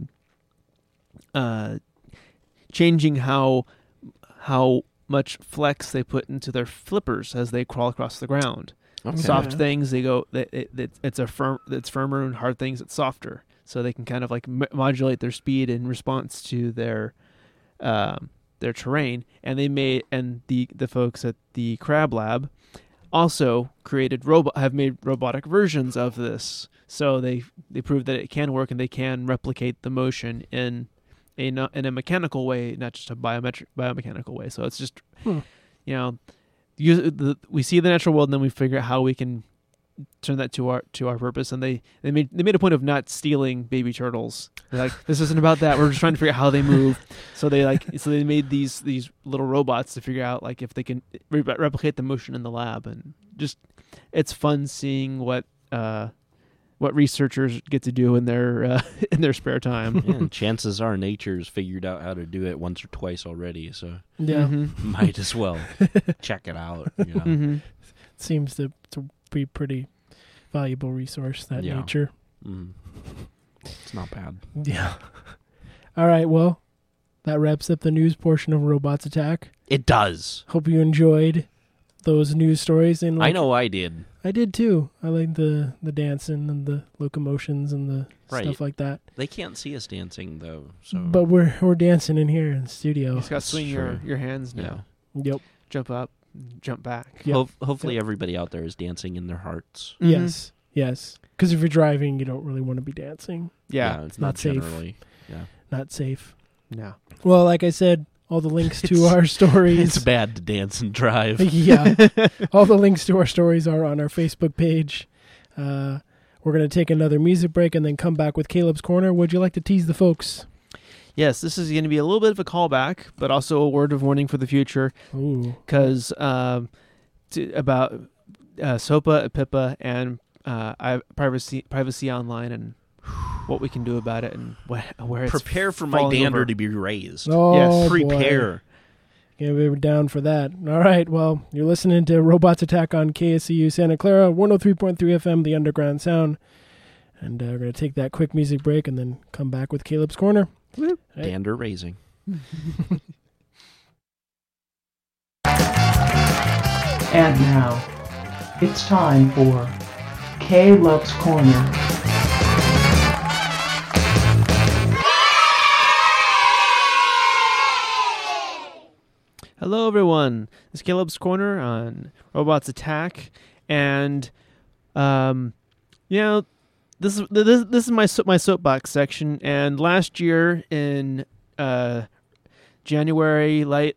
changing how much flex they put into their flippers as they crawl across the ground. Okay. Soft things they go it's firmer, and hard things it's softer. So they can kind of like modulate their speed in response to their terrain. And the folks at the Crab Lab also have made robotic versions of this. So they proved that it can work and they can replicate the motion in a mechanical way, not just a biomechanical way. So it's just we see the natural world and then we figure out how we can turn that to our purpose. And they made a point of not stealing baby turtles. They're like, this isn't about that. We're just trying to figure out how they move. So they made these little robots to figure out like if they can replicate the motion in the lab. And just it's fun seeing what researchers get to do in their spare time. Yeah, and chances are nature's figured out how to do it once or twice already, so Yeah. Mm-hmm. might as well check it out. You know? Mm-hmm. Seems to be pretty valuable resource, that Yeah. nature. Mm. It's not bad. Yeah. All right, well, that wraps up the news portion of Robots Attack. It does. Hope you enjoyed those news stories. And I know I did. I did too. I like the dancing and the locomotions and the Right. stuff like that. They can't see us dancing though, so But we're dancing in here in the studio. You just got to swing Sure. your hands now. yeah. Yep. Jump up, jump back. Yep. Hopefully everybody out there is dancing in their hearts. Yes. Yes. Because if you're driving, you don't really want to be dancing. Yeah. It's not not safe. generally. Yeah. Not safe. No. Well, like I said, all the links to It's- our stories. It's bad to dance and drive. Yeah. All the links to our stories are on our Facebook page. We're going to take another music break and then come back with Caleb's Corner. Would you like to tease the folks? Yes, this is going to be a little bit of a callback, but also a word of warning for the future, Ooh. because about SOPA, PIPA, and privacy online, and what we can do about it, and where it's Prepare for my falling dander over. to be raised. Oh, Yes. boy. Prepare. Yeah, we were down for that. All right. Well, you're listening to Robots Attack on KSCU Santa Clara, 103.3 FM, the Underground Sound. And we're going to take that quick music break and then come back with Caleb's Corner. Right. Dander raising. And now, it's time for Caleb's Corner. Hello, everyone. It's Caleb's Corner on Robots Attack, and this is my soapbox section. And last year in January,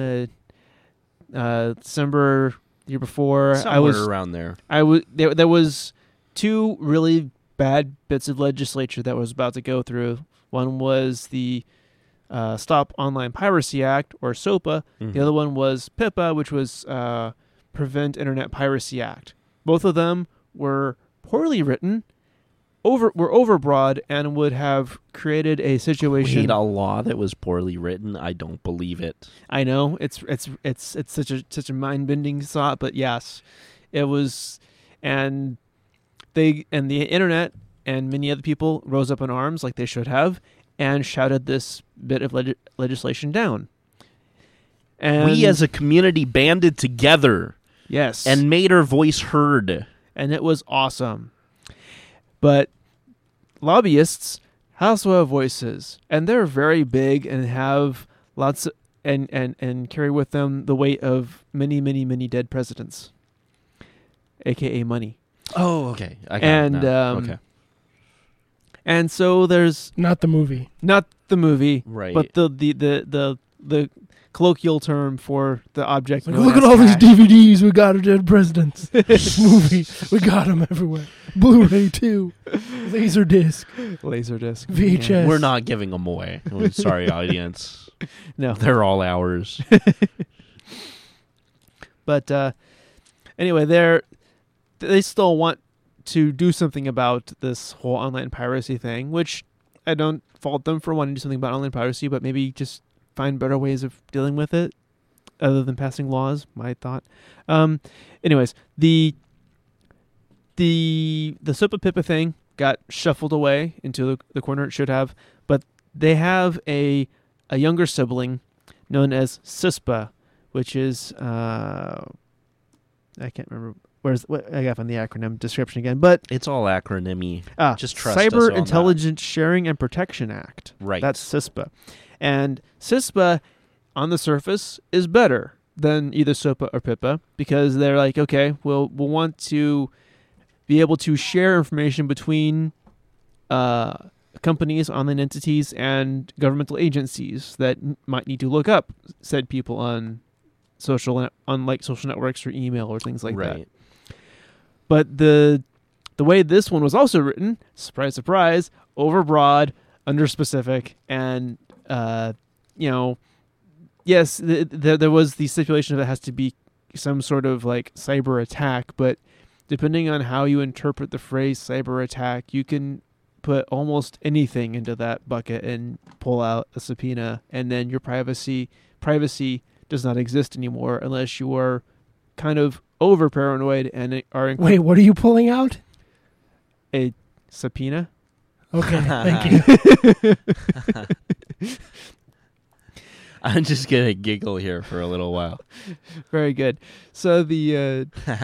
December, year before, Somewhere around there. there was two really bad bits of legislature that was about to go through. One was the Stop Online Piracy Act, or SOPA. Mhm. The other one was PIPA, which was Prevent Internet Piracy Act. Both of them were poorly written, were overbroad, and would have created a situation. Wait, a law that was poorly written? I don't believe it. I know it's such a mind-bending thought, but yes, it was, and the internet and many other people rose up in arms, like they should have, and shouted this bit of legislation down. And We as a community banded together yes, and made our voice heard. and it was awesome. But lobbyists also have voices, and they're very big and have lots of, and carry with them the weight of many, many, many dead presidents, aka money. Oh, okay. I got And it now. um, okay. And so there's Not the movie. not the movie, Right. but the colloquial term for the object. Like, known look as at all these hash. DVDs we got of dead presidents. This movie, we got them everywhere. Blu-ray too, Laserdisc, Laserdisc. VHS. Yeah. We're not giving them away. I'm sorry, audience. No. They're all ours. But anyway, they still want to do something about this whole online piracy thing, which I don't fault them for wanting to do something about online piracy, but maybe just find better ways of dealing with it other than passing laws, my thought. Anyways, the SIPA PIPA thing got shuffled away into the corner it should have, but they have a younger sibling known as CISPA, which is I can't remember I got on the acronym description again, but It's all acronym-y. Just trust us Cyber on Intelligence Sharing and Protection Act. Right. That's CISPA. And CISPA, on the surface, is better than either SOPA or PIPA because they're like, okay, we'll want to be able to share information between companies, online entities, and governmental agencies that might need to look up said people on social networks or email or things like that. Right. But the way this one was also written, surprise, surprise, overbroad, underspecific, and yes, there was the stipulation that it has to be some sort of like cyber attack, but depending on how you interpret the phrase cyber attack, you can put almost anything into that bucket and pull out a subpoena, and then your privacy does not exist anymore unless you are kind of over paranoid and are Wait, what are you pulling out? a subpoena. Okay, thank you. I'm just going to giggle here for a little while. Very good. So the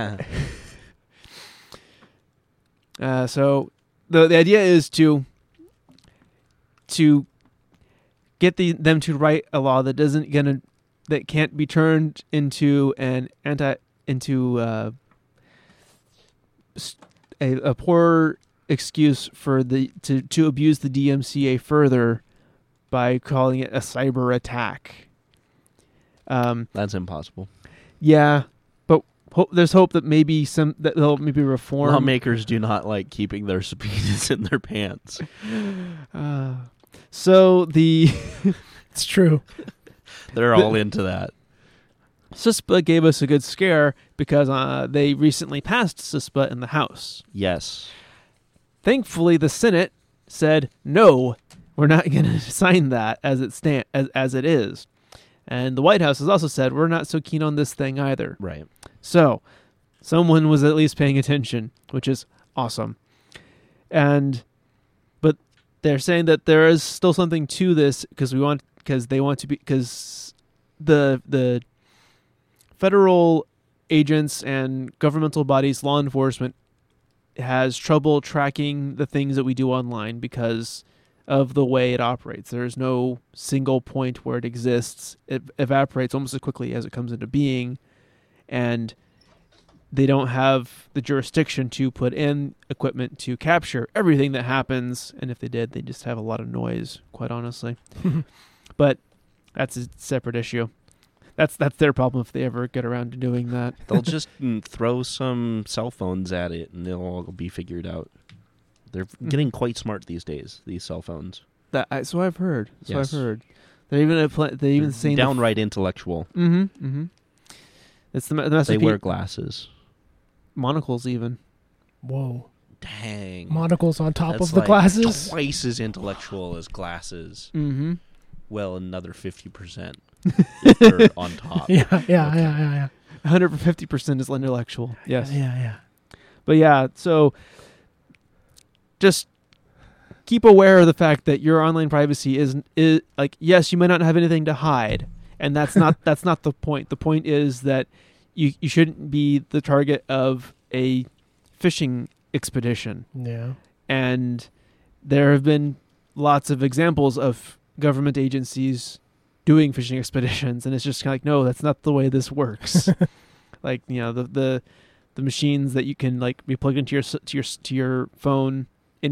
the idea is to get them to write a law that that can't be turned into a poor excuse for to abuse the DMCA further by calling it a cyber attack. That's impossible. Yeah, but there's hope that maybe they'll maybe reform. Lawmakers do not like keeping their subpoenas in their pants. So the It's true. They're all into that. CISPA gave us a good scare because they recently passed CISPA in the House. Yes. Thankfully, the Senate said, no, we're not going to sign that as it is. And the White House has also said, we're not so keen on this thing either. Right. So someone was at least paying attention, which is awesome. But they're saying that there is still something to this because the federal agents and governmental bodies, law enforcement, has trouble tracking the things that we do online because of the way it operates. There's no single point where it exists. It evaporates almost as quickly as it comes into being, and they don't have the jurisdiction to put in equipment to capture everything that happens, and if they did, they'd just have a lot of noise, quite honestly. But that's a separate issue. That's their problem if they ever get around to doing that. They'll just throw some cell phones at it, and it'll all be figured out. They're getting quite smart these days, these cell phones. So I've heard. Yes. They're even saying downright intellectual. Mm-hmm. It's the message. They wear glasses. Monocles even. Whoa. Dang. Monocles on top That's of the like glasses? twice as intellectual as glasses. Mm-hmm. Well, another 50% if they're on top. Yeah. 150% is intellectual. Yes. Yeah. But yeah, so just keep aware of the fact that your online privacy is like, yes, you might not have anything to hide, and that's not the point. The point is that you shouldn't be the target of a phishing expedition. Yeah. And there have been lots of examples of government agencies doing phishing expeditions, and it's just kind of like, no, that's not the way this works. Like, you know, the machines that you can like be plugged into your phone, any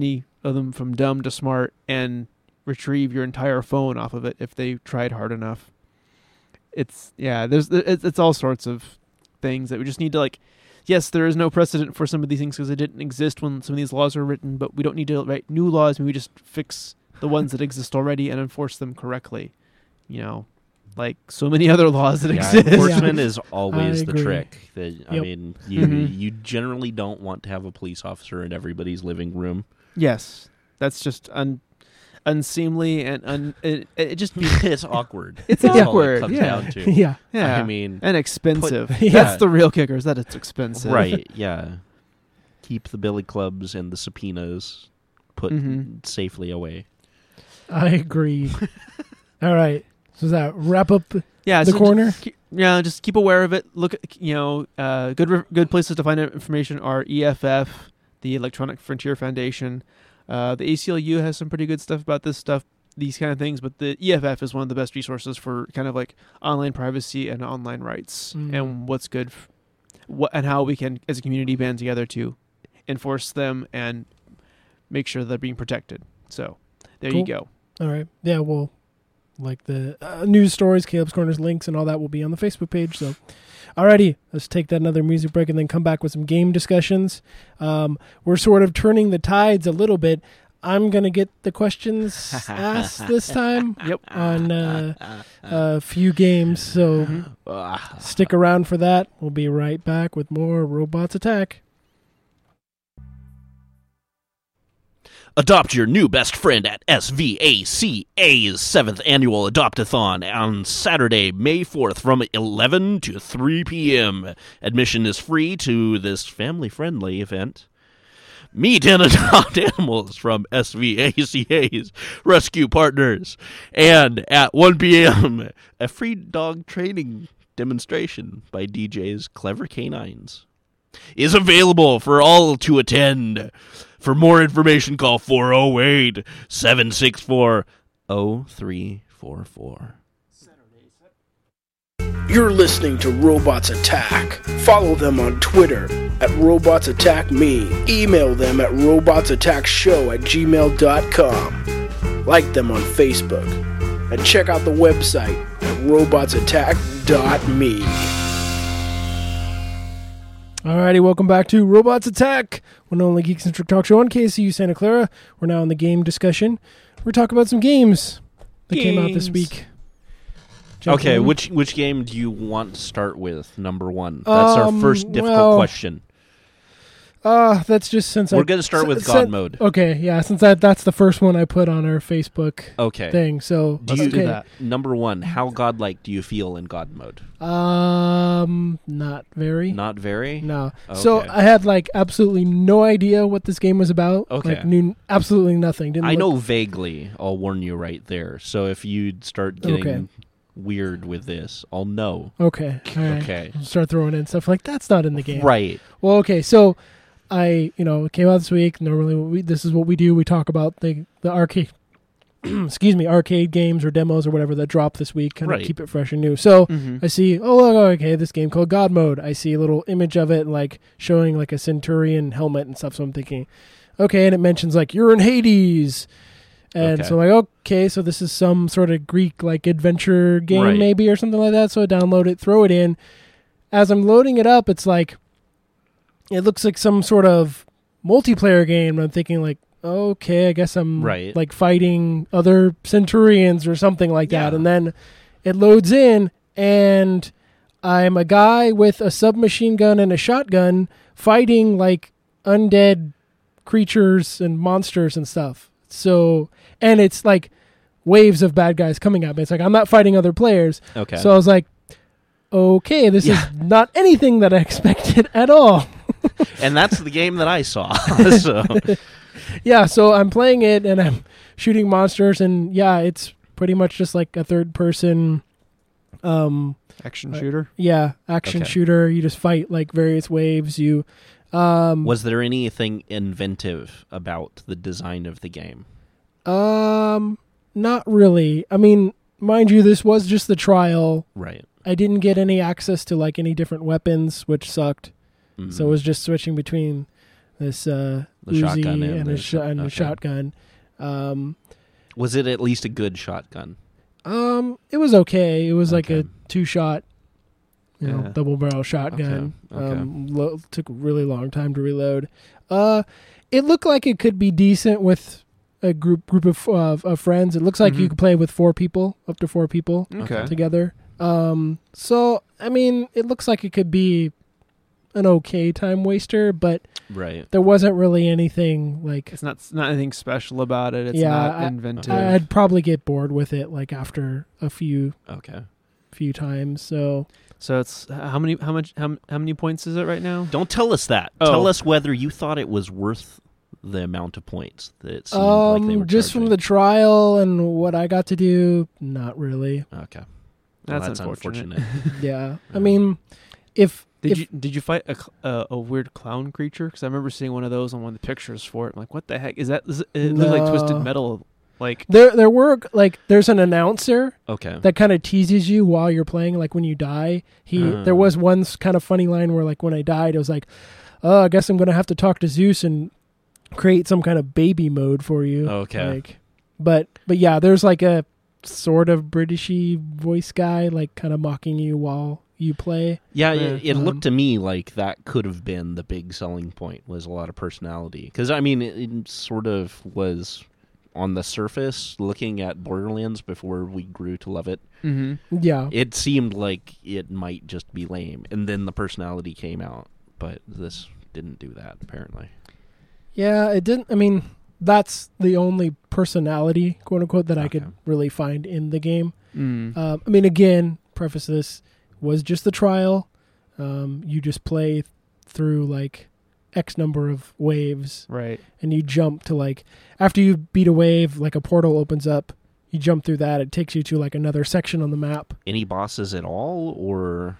them from dumb to smart and retrieve your entire phone off of it if they tried hard enough. It's all sorts of things that we just need to like. Yes, there is no precedent for some of these things because it didn't exist when some of these laws were written, but we don't need to write new laws. We just fix the ones that exist already and enforce them correctly. Like so many other laws that exist. Enforcement is always I the agree. trick. I Yep. mean, Mhm. you generally don't want to have a police officer in everybody's living room. Yes, that's just unseemly and it just It's awkward. It's That's all it awkward, comes yeah. down to. Yeah. yeah. I mean, and expensive. Yeah. That's the real kicker, is that it's expensive. right? Yeah. Keep the billy clubs and the subpoenas put Mhm. safely away. I agree. All right. So does that wrap up Yeah, the so corner? just keep aware of it. Look at good places to find information are EFF, the Electronic Frontier Foundation. The ACLU has some pretty good stuff about this stuff, these kind of things, but the EFF is one of the best resources for kind of like online privacy and online rights and what's good, and how we can, as a community, band together to enforce them and make sure they're being protected. So there you Cool. go. All right. Yeah, well, like the news stories, Caleb's Corners links, and all that will be on the Facebook page. So, alrighty, let's take that another music break and then come back with some game discussions. We're sort of turning the tides a little bit. I'm going to get the questions asked this time on a few games. So stick around for that. We'll be right back with more Robots Attack. Adopt your new best friend at SVACA's 7th Annual Adopt-a-thon on Saturday, May 4th from 11 to 3 p.m. Admission is free to this family-friendly event. Meet and adopt animals from SVACA's rescue partners. And at 1 p.m., a free dog training demonstration by DJs Clever Canines is available for all to attend. For more information, call 408-764-0344. You're listening to Robots Attack. Follow them on Twitter at Robots Attack Me. Email them at robotsattackshow@gmail.com. Like them on Facebook. And check out the website at robotsattack.me. Alrighty, welcome back to Robots Attack, one and only geek-centric talk show on KCU Santa Clara. We're now in the game discussion. We're talking about some games that came out this week. Okay, Gentlemen. which game do you want to start with? Number one. That's our first difficult question. That's just since We're going to start with God Mode. Okay, yeah, since that's the first one I put on our Facebook Okay. thing. So Let's do that. Number one, how godlike do you feel in God Mode? Not very. Not very? No. So Okay. I had like absolutely no idea what this game was about. Okay. Like knew absolutely nothing. Didn't I look- know vaguely. I'll warn you right there. So if you start getting Okay. weird with this, I'll know. Okay. All right. Okay. Start throwing in stuff like that's not in the game. Right. Well, okay, so it came out this week. Normally, this is what we do. We talk about the arcade, arcade games or demos or whatever that drop this week, kind of Right. keep it fresh and new. So Mhm. I see, okay, this game called God Mode. I see a little image of it, like showing like a Centurion helmet and stuff. So I'm thinking, okay, and it mentions like you're in Hades. And Okay. so I'm like, okay, so this is some sort of Greek like adventure game Right. maybe or something like that. So I download it, throw it in. As I'm loading it up, it's like, it looks like some sort of multiplayer game. I'm thinking like, okay, I guess I'm Right. like fighting other Centurions or something like that. Yeah. And then it loads in and I'm a guy with a submachine gun and a shotgun fighting like undead creatures and monsters and stuff. So, and it's like waves of bad guys coming at me. It's like, I'm not fighting other players. Okay. So I was like, okay, this Yeah. is not anything that I expected at all. and that's the game that I saw. So Yeah, so I'm playing it and I'm shooting monsters and yeah, it's pretty much just like a third person Action shooter. action Okay. shooter. You just fight like various waves. You was there anything inventive about the design of the game? not really. I mean, mind you, this was just the trial. Right. I didn't get any access to like any different weapons, which sucked. Mhm. So it was just switching between this The Uzi shotgun and a okay. shotgun. Was it at least a good shotgun? It was okay. It was like Okay. a 2-shot, Yeah. double barrel shotgun. Okay. Took a really long time to reload. It looked like it could be decent with a group of friends. It looks like you Mhm. could play with 4 people, up to 4 people Okay. together. So I mean, it looks like it could be an okay time waster, but Right. there wasn't really anything like. It's not anything special about it. It's Yeah, not inventive. I'd probably get bored with it like after a few Okay. times. So So it's how many points is it right now? Don't tell us that. Oh. Tell us whether you thought it was worth the amount of points that it seemed like they were just from the trial and what I got to do, not really. Okay. Well, That's unfortunate. Yeah, I mean, if Did you fight a weird clown creature? Because I remember seeing one of those on one of the pictures for it. I'm like, what the heck is that? It looked like Twisted No. Metal. Like there were like there's an announcer Okay. that kind of teases you while you're playing, like when you die. There was one kind of funny line where like when I died, it was like, oh, I guess I'm gonna have to talk to Zeus and create some kind of baby mode for you. Okay. Like, but yeah, there's like a sort of Britishy voice guy, like kind of mocking you while you play. Yeah, Yeah. it looked to me like that could have been the big selling point, was a lot of personality. Because, I mean, it sort of was on the surface, looking at Borderlands before we grew to love it. Yeah. It seemed like it might just be lame. And then the personality came out. But this didn't do that, apparently. Yeah, it didn't. I mean, that's the only personality, quote unquote, that I Okay. could really find in the game. Mm. I mean, again, preface this was just the trial. You just play through like X number of waves, Right. and you jump to like after you beat a wave, like a portal opens up. You jump through that. It takes you to like another section on the map. Any bosses at all, or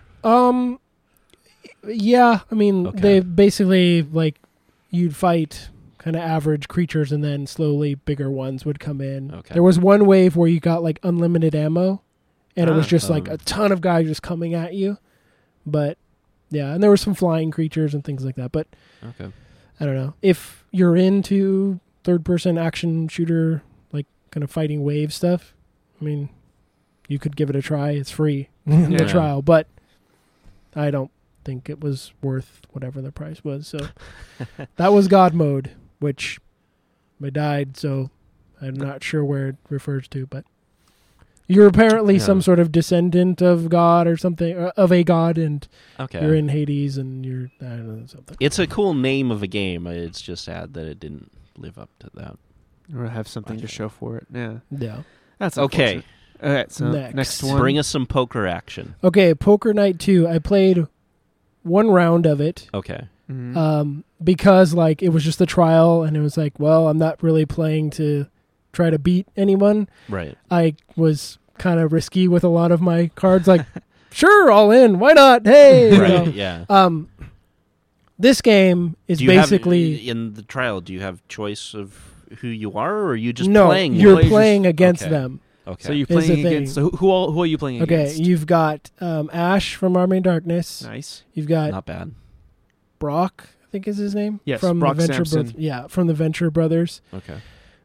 Yeah, I mean, Okay. they basically like you'd fight kind of average creatures, and then slowly bigger ones would come in. Okay. There was one wave where you got like unlimited ammo, and it was Ah. just like a ton of guys just coming at you. But yeah, and there were some flying creatures and things like that. But okay, I don't know if you're into third-person action shooter, like kind of fighting wave stuff. I mean, you could give it a try. It's free in the Yeah. trial, but I don't think it was worth whatever the price was. So that was God mode, which I died, so I'm not sure where it refers to, but you're apparently Yeah. some sort of descendant of God or something, of a god, and okay. you're in Hades, and you're, I don't know, something. It's a cool name of a game. It's just sad that it didn't live up to that. Or have something to show for it. Yeah. Yeah. That's Okay, unfortunate. All right. So Next. next one. bring us some poker action. Okay, Poker Night 2. I played one round of it. Okay. Mhm. Because like it was just a trial, and it was like, well, I'm not really playing to try to beat anyone. Right. I was kind of risky with a lot of my cards, like, sure, all in, why not? Hey, you know. Right. Yeah. This game is Do you basically have, in the trial, do you have choice of who you are, or are you just no, playing? you're Players- playing against okay. them. Okay. So you're Is the playing thing. against. So who are you playing Okay, against? you've got Ash from Army of Darkness. Nice. You've got not bad. Brock, I think is his name. Yes, from Brock the Venture Sampson. Brothers. Yeah, from the Venture Brothers. Okay.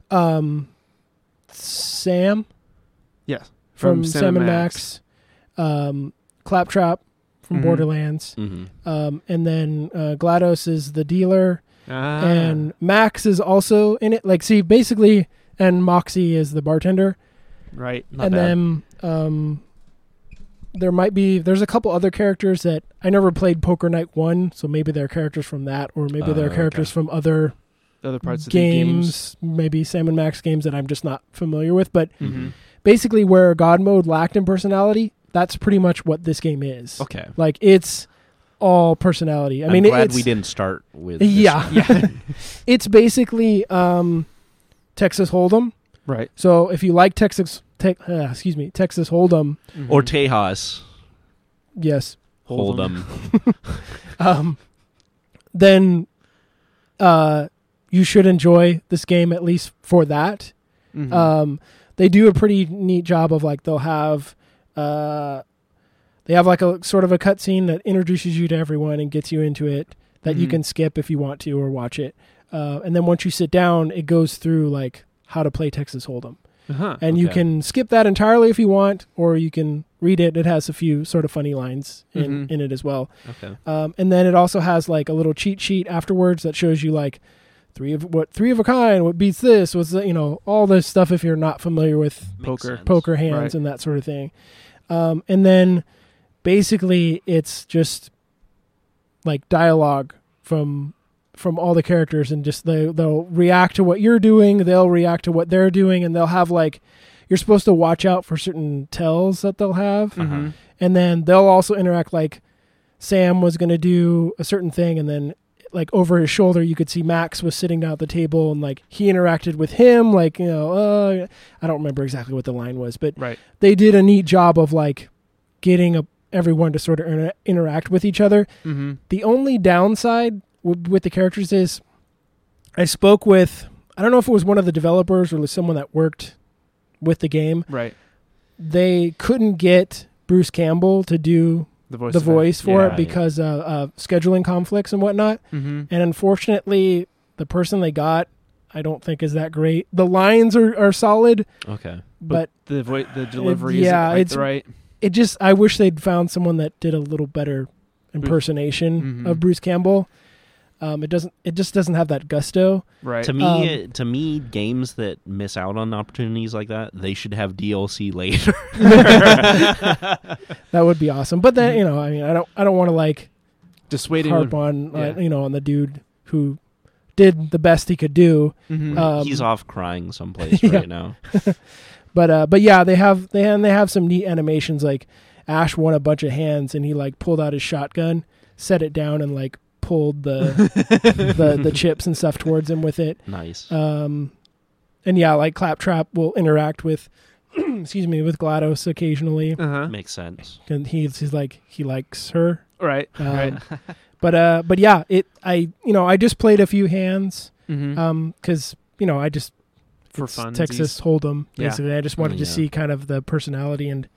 Sam Yes. from Sam and Max. Claptrap from Mhm. Borderlands. Mm-hmm. And then GLaDOS is the dealer. Ah. And Max is also in it. Like, see, basically, and Moxie is the bartender. right. Not and bad. then there's a couple other characters that I never played Poker Night 1, so maybe they're characters from that, or maybe they're Okay. characters from other Other parts of the games. maybe Sam and Max games that I'm just not familiar with. But Mhm. basically, where God mode lacked in personality, that's pretty much what this game is. Okay. Like, it's all personality. I I'm mean, glad it's, we didn't start with. This Yeah, one. yeah. It's basically Texas Hold'em. Right. So if you like Texas Hold'em, Or Tejas. yes, Hold'em. then you should enjoy this game at least for that. Mhm. They do a pretty neat job of like they have like a sort of a cutscene that introduces you to everyone and gets you into it that you Mhm. can skip if you want to or watch it. And then once you sit down, it goes through like how to play Texas Hold'em. And you Okay. can skip that entirely if you want, or you can read it. It has a few sort of funny lines in it as well. Okay. And then it also has like a little cheat sheet afterwards that shows you like three of a kind, what beats this, what's the, all this stuff if you're not familiar with Makes sense. poker hands Right. and that sort of thing. And then basically it's just like dialogue from all the characters, and just they'll react to what you're doing, they'll react to what they're doing, and they'll have like, you're supposed to watch out for certain tells that they'll have. Uh-huh. And then they'll also interact, like Sam was going to do a certain thing, and then like over his shoulder you could see Max was sitting down at the table, and like he interacted with him, like, I don't remember exactly what the line was, but Right. they did a neat job of like getting everyone to sort of interact with each other. Mm-hmm. The only downside with the characters is I spoke with, I don't know if it was one of the developers or someone that worked with the game. Right. They couldn't get Bruce Campbell to do The voice. the voice for Yeah, it because of scheduling conflicts and whatnot. Mm-hmm. And unfortunately, the person they got, I don't think is that great. The lines are solid, Okay. but the delivery yeah, isn't it's- quite right. it just, I wish they'd found someone that did a little better impersonation Mhm. of Bruce Campbell. It just doesn't have that gusto. Right. To me, games that miss out on opportunities like that, they should have DLC later. That would be awesome. But then, I don't want to like Dissuade harp anyone. on, Yeah. on the dude who did the best he could do. Mhm. He's off crying someplace Yeah. right now. But yeah, they have some neat animations. Like Ash won a bunch of hands, and he like pulled out his shotgun, set it down, and like pulled the chips and stuff towards him with it. Nice. And yeah, like Claptrap will interact with, excuse me, with GLaDOS occasionally, Uh-huh. Makes sense. and he's like he likes her. Right. Right. But yeah, I just played a few hands, Mm-hmm. because I just For it's funsies. Texas Hold'em. Yeah. Basically, I just wanted to Yeah. see kind of the personality, and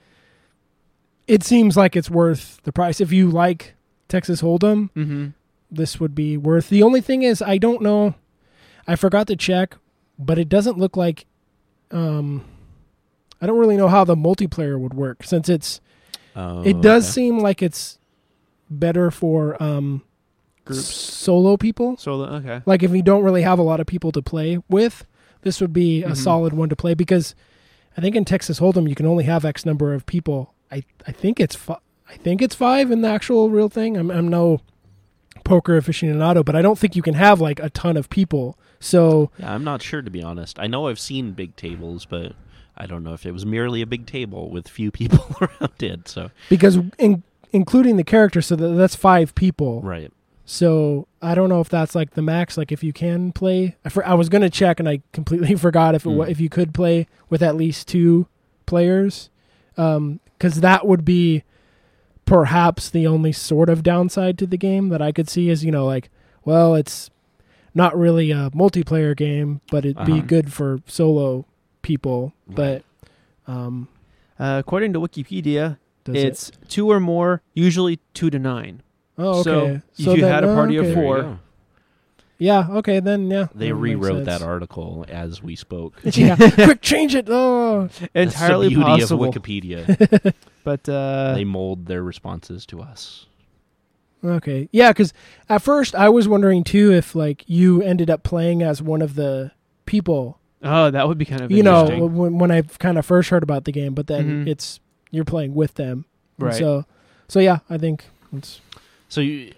it seems like it's worth the price. If you like Texas Hold'em, Mm-hmm. this would be worth. The only thing is, I don't know. I forgot to check, but it doesn't look like. I don't really know how the multiplayer would work, since it's. Oh, It does okay. seem like it's better for Groups. solo people. Solo. Okay. Like if you don't really have a lot of people to play with, this would be a Mhm. solid one to play, because I think in Texas Hold'em you can only have X number of people. I think it's I think it's 5 in the actual real thing. I'm no poker aficionado, but I don't think you can have like a ton of people. So Yeah, I'm not sure, to be honest. I know I've seen big tables, but I don't know if it was merely a big table with few people around it. So because including the characters, so that's 5 people. right. So I don't know if that's like the max. Like if you can play, I was gonna check and I completely forgot if if you could play with at least 2 players, because that would be perhaps the only sort of downside to the game that I could see is it's not really a multiplayer game, but it'd be Uh-huh. good for solo people. Right. But According to Wikipedia, does it's 2 or more, usually 2 to 9. Oh, okay. So if you had a party of okay. There you 4. go. Yeah. Okay. Then yeah. They that makes rewrote sense. that article as we spoke. Yeah. Quick, change it. Oh. Entirely That's the beauty possible. of Wikipedia. But They mold their responses to us. Okay. Yeah, because at first I was wondering too if like you ended up playing as one of the people. oh, that would be kind of You know, interesting. when I kind of first heard about the game, but then Mhm. you're playing with them. And Right. So yeah, I think it's. So,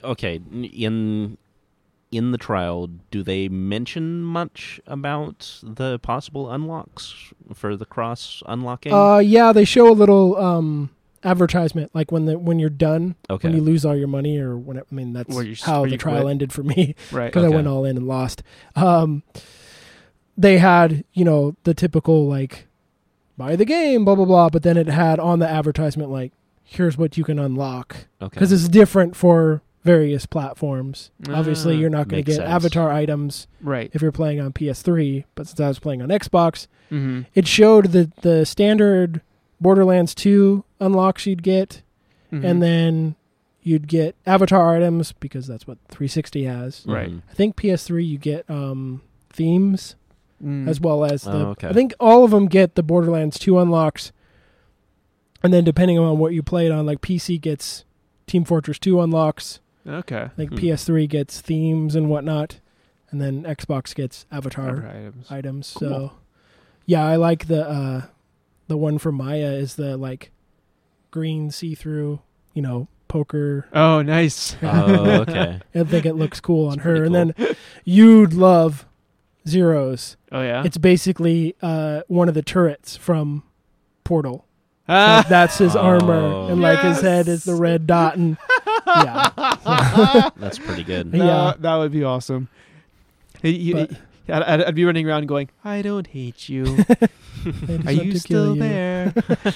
in the trial, do they mention much about the possible unlocks for the cross unlocking? Yeah, they show a little advertisement like when you're done, okay. when you lose all your money or when that's Where you how where the you trial quit. ended for me. Right. Because I Okay. went all in and lost. They had, the typical like, buy the game, blah blah blah. But then it had on the advertisement like, here's what you can unlock, Okay. because it's different for various platforms. Obviously, Ah, you're not going to makes get sense. avatar items Right. if you're playing on PS3. But since I was playing on Xbox, Mm-hmm. it showed the standard Borderlands 2 unlocks you'd get, and then you'd get avatar items because that's what 360 has. Right. Mhm. I think PS3 you get themes as well as the. okay. I think all of them get the Borderlands 2 unlocks, and then depending on what you played on, like PC gets Team Fortress 2 unlocks. Okay. I think Hmm. PS3 gets themes and whatnot, and then Xbox gets avatar Items. items. Cool. So, yeah, I like the one for Maya is the like green see-through, poker. Oh, nice. Oh, okay. I think it looks cool on It's her. pretty And then you'd love Zero's. Oh, yeah. It's basically one of the turrets from Portal. Ah! Like, that's his armor, Oh. and like his head is the red dot, and yeah, That's pretty good. Yeah. That would be awesome. But- I'd be running around going, I don't hate you. I just Are want you to still kill you. there?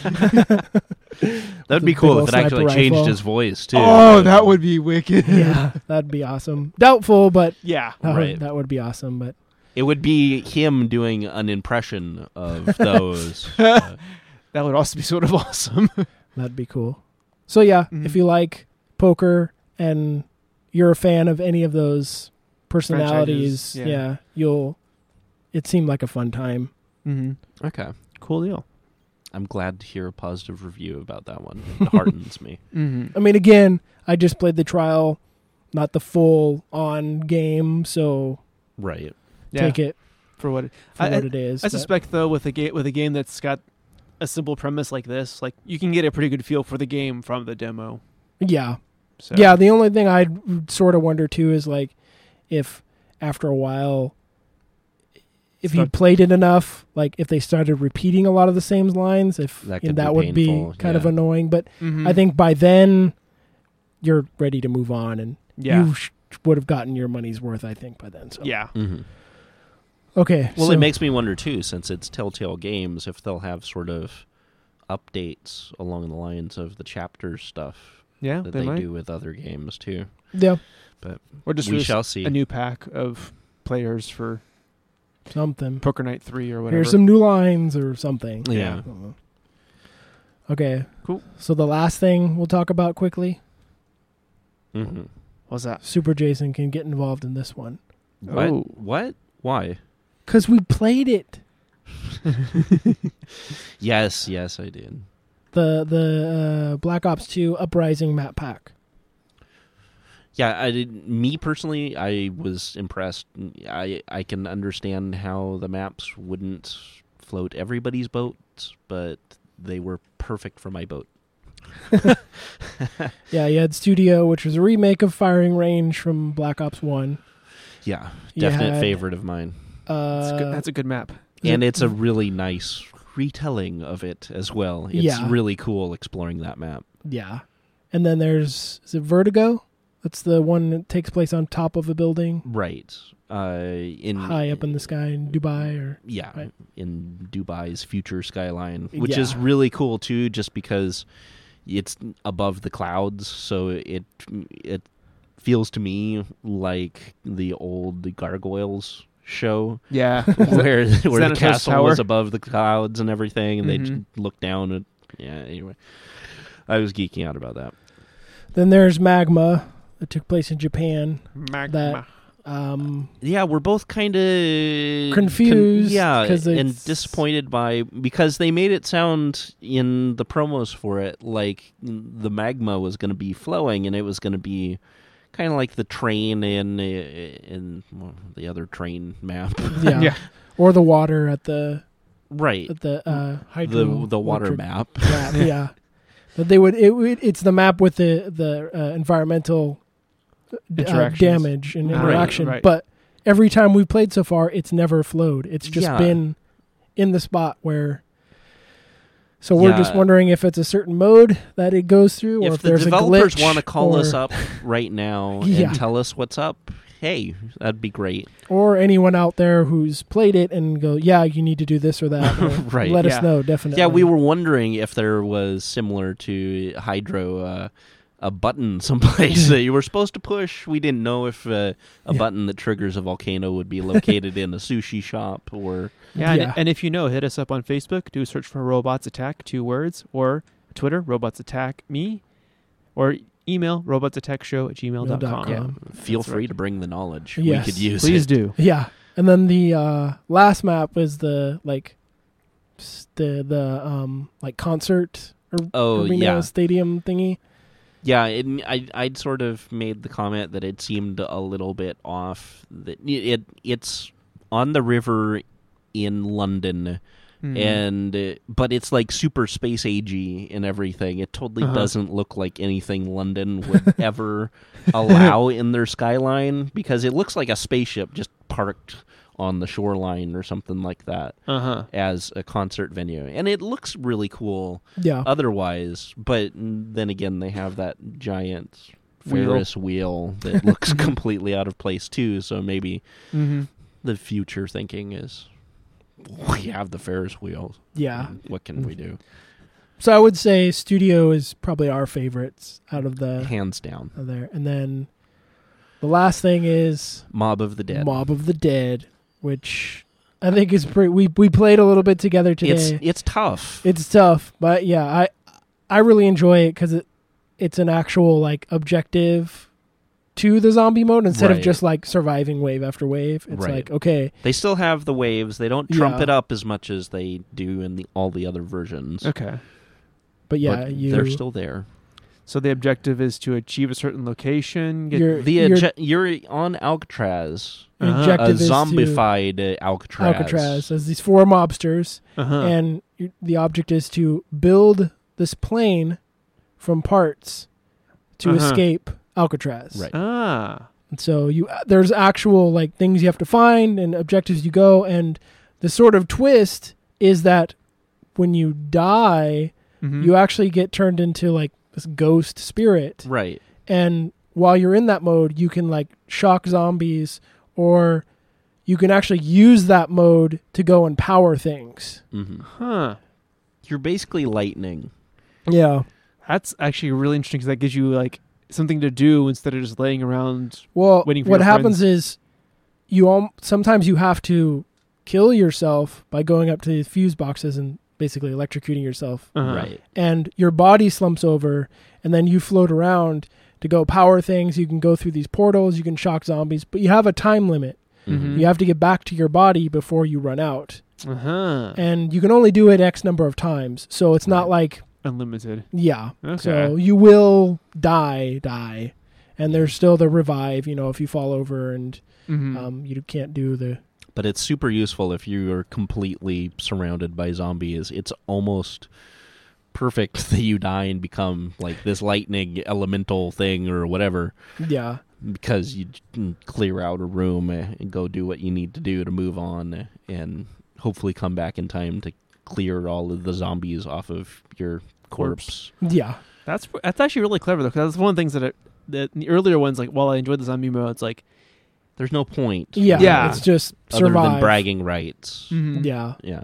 That'd a be big cool old if it actually sniper changed rifle. his voice too. Oh, that would be wicked. Yeah, that'd be awesome. Doubtful, but Yeah. Right. that would be awesome. But It would be him doing an impression of those. That would also be sort of awesome. that'd be cool. So yeah, Mhm. if you like poker and you're a fan of any of those personalities, Franchises, yeah. it seemed like a fun time. Mm-hmm. Okay. Cool deal. I'm glad to hear a positive review about that one. It heartens me. Mm-hmm. I mean, again, I just played the trial, not the full on game, so Right. Yeah. take it For what it, for I- what it is. I but- suspect though with a game that's got a simple premise like this, like you can get a pretty good feel for the game from the demo. yeah. So Yeah, the only thing I'd sort of wonder too is like if after a while, if you Start- played it enough, like if they started repeating a lot of the same lines, if That and could that be would be painful, kind of yeah. annoying. But Mhm. I think by then you're ready to move on, and yeah. you would have gotten your money's worth. I think by then. So Yeah. hmm okay. Well, so, it makes me wonder too, since it's Telltale Games, if they'll have sort of updates along the lines of the chapter stuff Yeah, that they they might. do with other games too. yeah Or just we release shall see. a new pack of players for something. Poker Night 3 or whatever. Here's some new lines or something. Yeah. I don't know. Okay. Cool. So the last thing we'll talk about quickly, hmm What's that? Super Jason can get involved in this one. What? Oh. What? Why? Because we played it. Yes, I did. The Black Ops 2 Uprising map pack. Yeah, I did. Me personally, I was impressed. I can understand how the maps wouldn't float everybody's boats, but they were perfect for my boat. Yeah, you had Studio, which was a remake of Firing Range from Black Ops 1. Yeah, You definite had, favorite of mine. That's a good map. And it's a really nice retelling of it as well. It's Yeah. really cool exploring that map. Yeah. And then is it Vertigo? That's the one that takes place on top of a building, Right. high up in the sky in Dubai, or Yeah, right. in Dubai's future skyline, which is Yeah. really cool too, just because it's above the clouds, so it feels to me like the old Gargoyles show, Yeah. where the Xanatos castle Tower. was above the clouds and everything, and they Mhm. just look down. And yeah, anyway, I was geeking out about that. then there's Magma that took place in Japan. Magma. Yeah, we're both kind of Confused, yeah, 'cause and it's- disappointed because they made it sound in the promos for it like the magma was going to be flowing, and it was going to be kind of like the train in well, the other train map, Yeah. Yeah. Or the water at the right? hydro The water electric map. map. Yeah. But it's the map with the environmental Interactions. damage and Right, interaction. right. But every time we've played so far, it's never flowed. It's just Yeah. been in the spot where. So we're just Yeah. wondering if it's a certain mode that it goes through, or If if the there's developers a glitch, want to call us or- up right now Yeah. and tell us what's up, hey, that'd be great. or anyone out there who's played it and go, yeah, you need to do this or that. Or Right. Let Yeah. us know, definitely. Yeah, we were wondering if there was similar to Hydro a button someplace that you were supposed to push. We didn't know if a button that triggers a volcano would be located in a sushi shop or Yeah, Yeah. And if you know, hit us up on Facebook. Do a search for Robots Attack, 2 words, or Twitter, Robots Attack Me, or email, robotsattackshow@gmail.com. .com. Yeah, feel That's free right. to bring the knowledge. Yes. We could use Please it. do. Yeah, and then the last map is the concert or arena yeah. stadium thingy. Yeah, I'd sort of made the comment that it seemed a little bit off. That it's on the river in London, but it's like super space agey and everything. It totally doesn't look like anything London would ever allow in their skyline, because it looks like a spaceship just parked on the shoreline or something like that as a concert venue. And it looks really cool Yeah, otherwise, but then again, they have that giant Wheel. Ferris wheel that looks completely out of place too, so maybe the future thinking is, we have the Ferris wheel. yeah. What can we do? So I would say Studio is probably our favorites out of the Hands down. of there, and then the last thing is Mob of the Dead. Mob of the Dead, which I think is pretty. We played a little bit together today. It's tough. It's tough, but yeah, I really enjoy it because it's an actual like objective to the zombie mode instead of Right. just like surviving wave after wave. It's Right. like, okay, They still have the waves. They don't trump Yeah. it up as much as they do in all the other versions. Okay. but yeah, but you they're still there. So the objective is to achieve a certain location. Get, You're on Alcatraz. your Uh-huh. A objective is to zombified Alcatraz. Alcatraz as these 4 mobsters, and the object is to build this plane from parts to escape Alcatraz. Right. And so there's actual like things you have to find and objectives you go, and the sort of twist is that when you die, you actually get turned into like this ghost spirit. Right. And while you're in that mode, you can like shock zombies, or you can actually use that mode to go and power things. You're basically lightning. Yeah. That's actually really interesting because that gives you like something to do instead of just laying around. Well, waiting for what your happens friends. is sometimes you have to kill yourself by going up to the fuse boxes and basically electrocuting yourself. Right. And your body slumps over, and then you float around to go power things. You can go through these portals, you can shock zombies, but you have a time limit. You have to get back to your body before you run out. And you can only do it X number of times. So it's not like, Unlimited. yeah. Okay. So you will die. And there's still the revive, if you fall over and you can't do the... But it's super useful if you are completely surrounded by zombies. It's almost perfect that you die and become like this lightning elemental thing or whatever. Yeah. Because you can clear out a room and go do what you need to do to move on, and hopefully come back in time to clear all of the zombies off of your corpse. Yeah. That's actually really clever though, because that's one of the things that the earlier ones, like while I enjoyed the zombie mode, it's like There's no point. Yeah. Yeah. It's just Other survive. than bragging rights. Yeah. Yeah.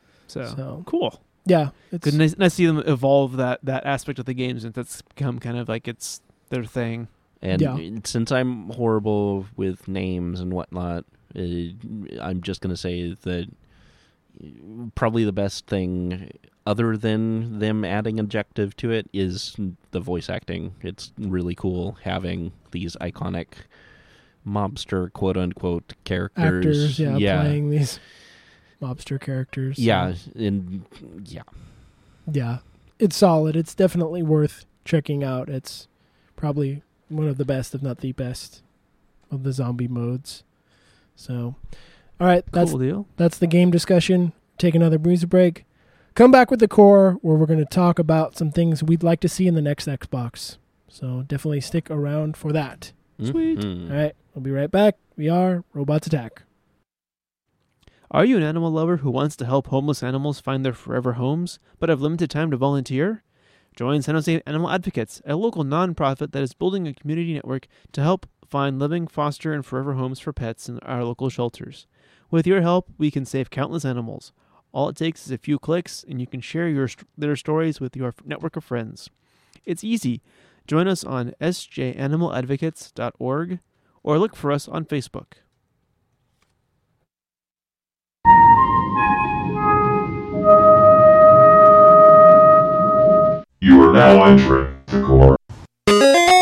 So cool. Yeah. It's Good. Nice to see them evolve that aspect of the games, and that's become kind of like it's their thing. And Yeah. since I'm horrible with names and whatnot, I'm just going to say that probably the best thing, other than them adding objective to it, is the voice acting. It's really cool having these iconic mobster, quote-unquote, characters. actors, playing these mobster characters. Yeah, and yeah. Yeah. It's solid. It's definitely worth checking out. It's probably one of the best, if not the best, of the zombie modes. So, all right, Cool deal. that's the game discussion. Take another music break. Come back with the core, where we're going to talk about some things we'd like to see in the next Xbox. So definitely stick around for that. Sweet. Mhm. All right, we'll be right back. We are Robots Attack. Are you an animal lover who wants to help homeless animals find their forever homes, but have limited time to volunteer? Join San Jose Animal Advocates, a local nonprofit that is building a community network to help find living, foster, and forever homes for pets in our local shelters. With your help, we can save countless animals. All it takes is a few clicks, and you can share their stories with your network of friends. It's easy. Join us on sjanimaladvocates.org or look for us on Facebook. You are now entering the core.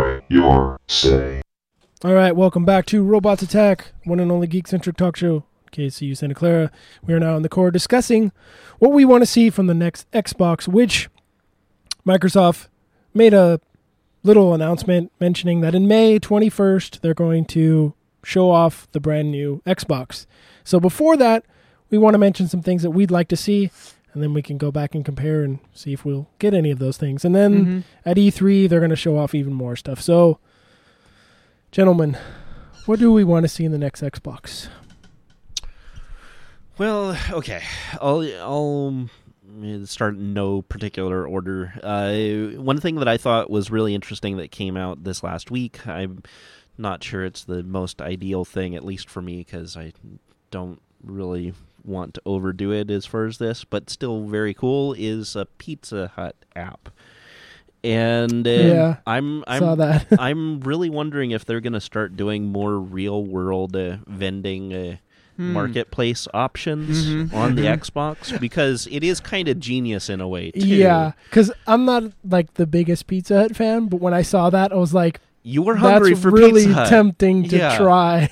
Enjoy your stay. All right, welcome back to Robots Attack, one and only geek-centric talk show. KCU Santa Clara. We are now in the core discussing what we want to see from the next Xbox, which Microsoft made a little announcement mentioning that in May 21st, they're going to show off the brand new Xbox. So before that, we want to mention some things that we'd like to see, and then we can go back and compare and see if we'll get any of those things. And then at E3, they're going to show off even more stuff. So, gentlemen, what do we want to see in the next Xbox? Well, okay. I'll start in no particular order. One thing that I thought was really interesting that came out this last week, I'm not sure it's the most ideal thing, at least for me, because I don't really want to overdo it as far as this, but still very cool, is a Pizza Hut app. And Yeah, I'm saw that. I'm really wondering if they're going to start doing more real-world vending marketplace options on the Xbox, because it is kind of genius in a way, too. Yeah, because I'm not like the biggest Pizza Hut fan, but when I saw that, I was like, You were hungry that's for really Pizza Hut. tempting to Yeah. try.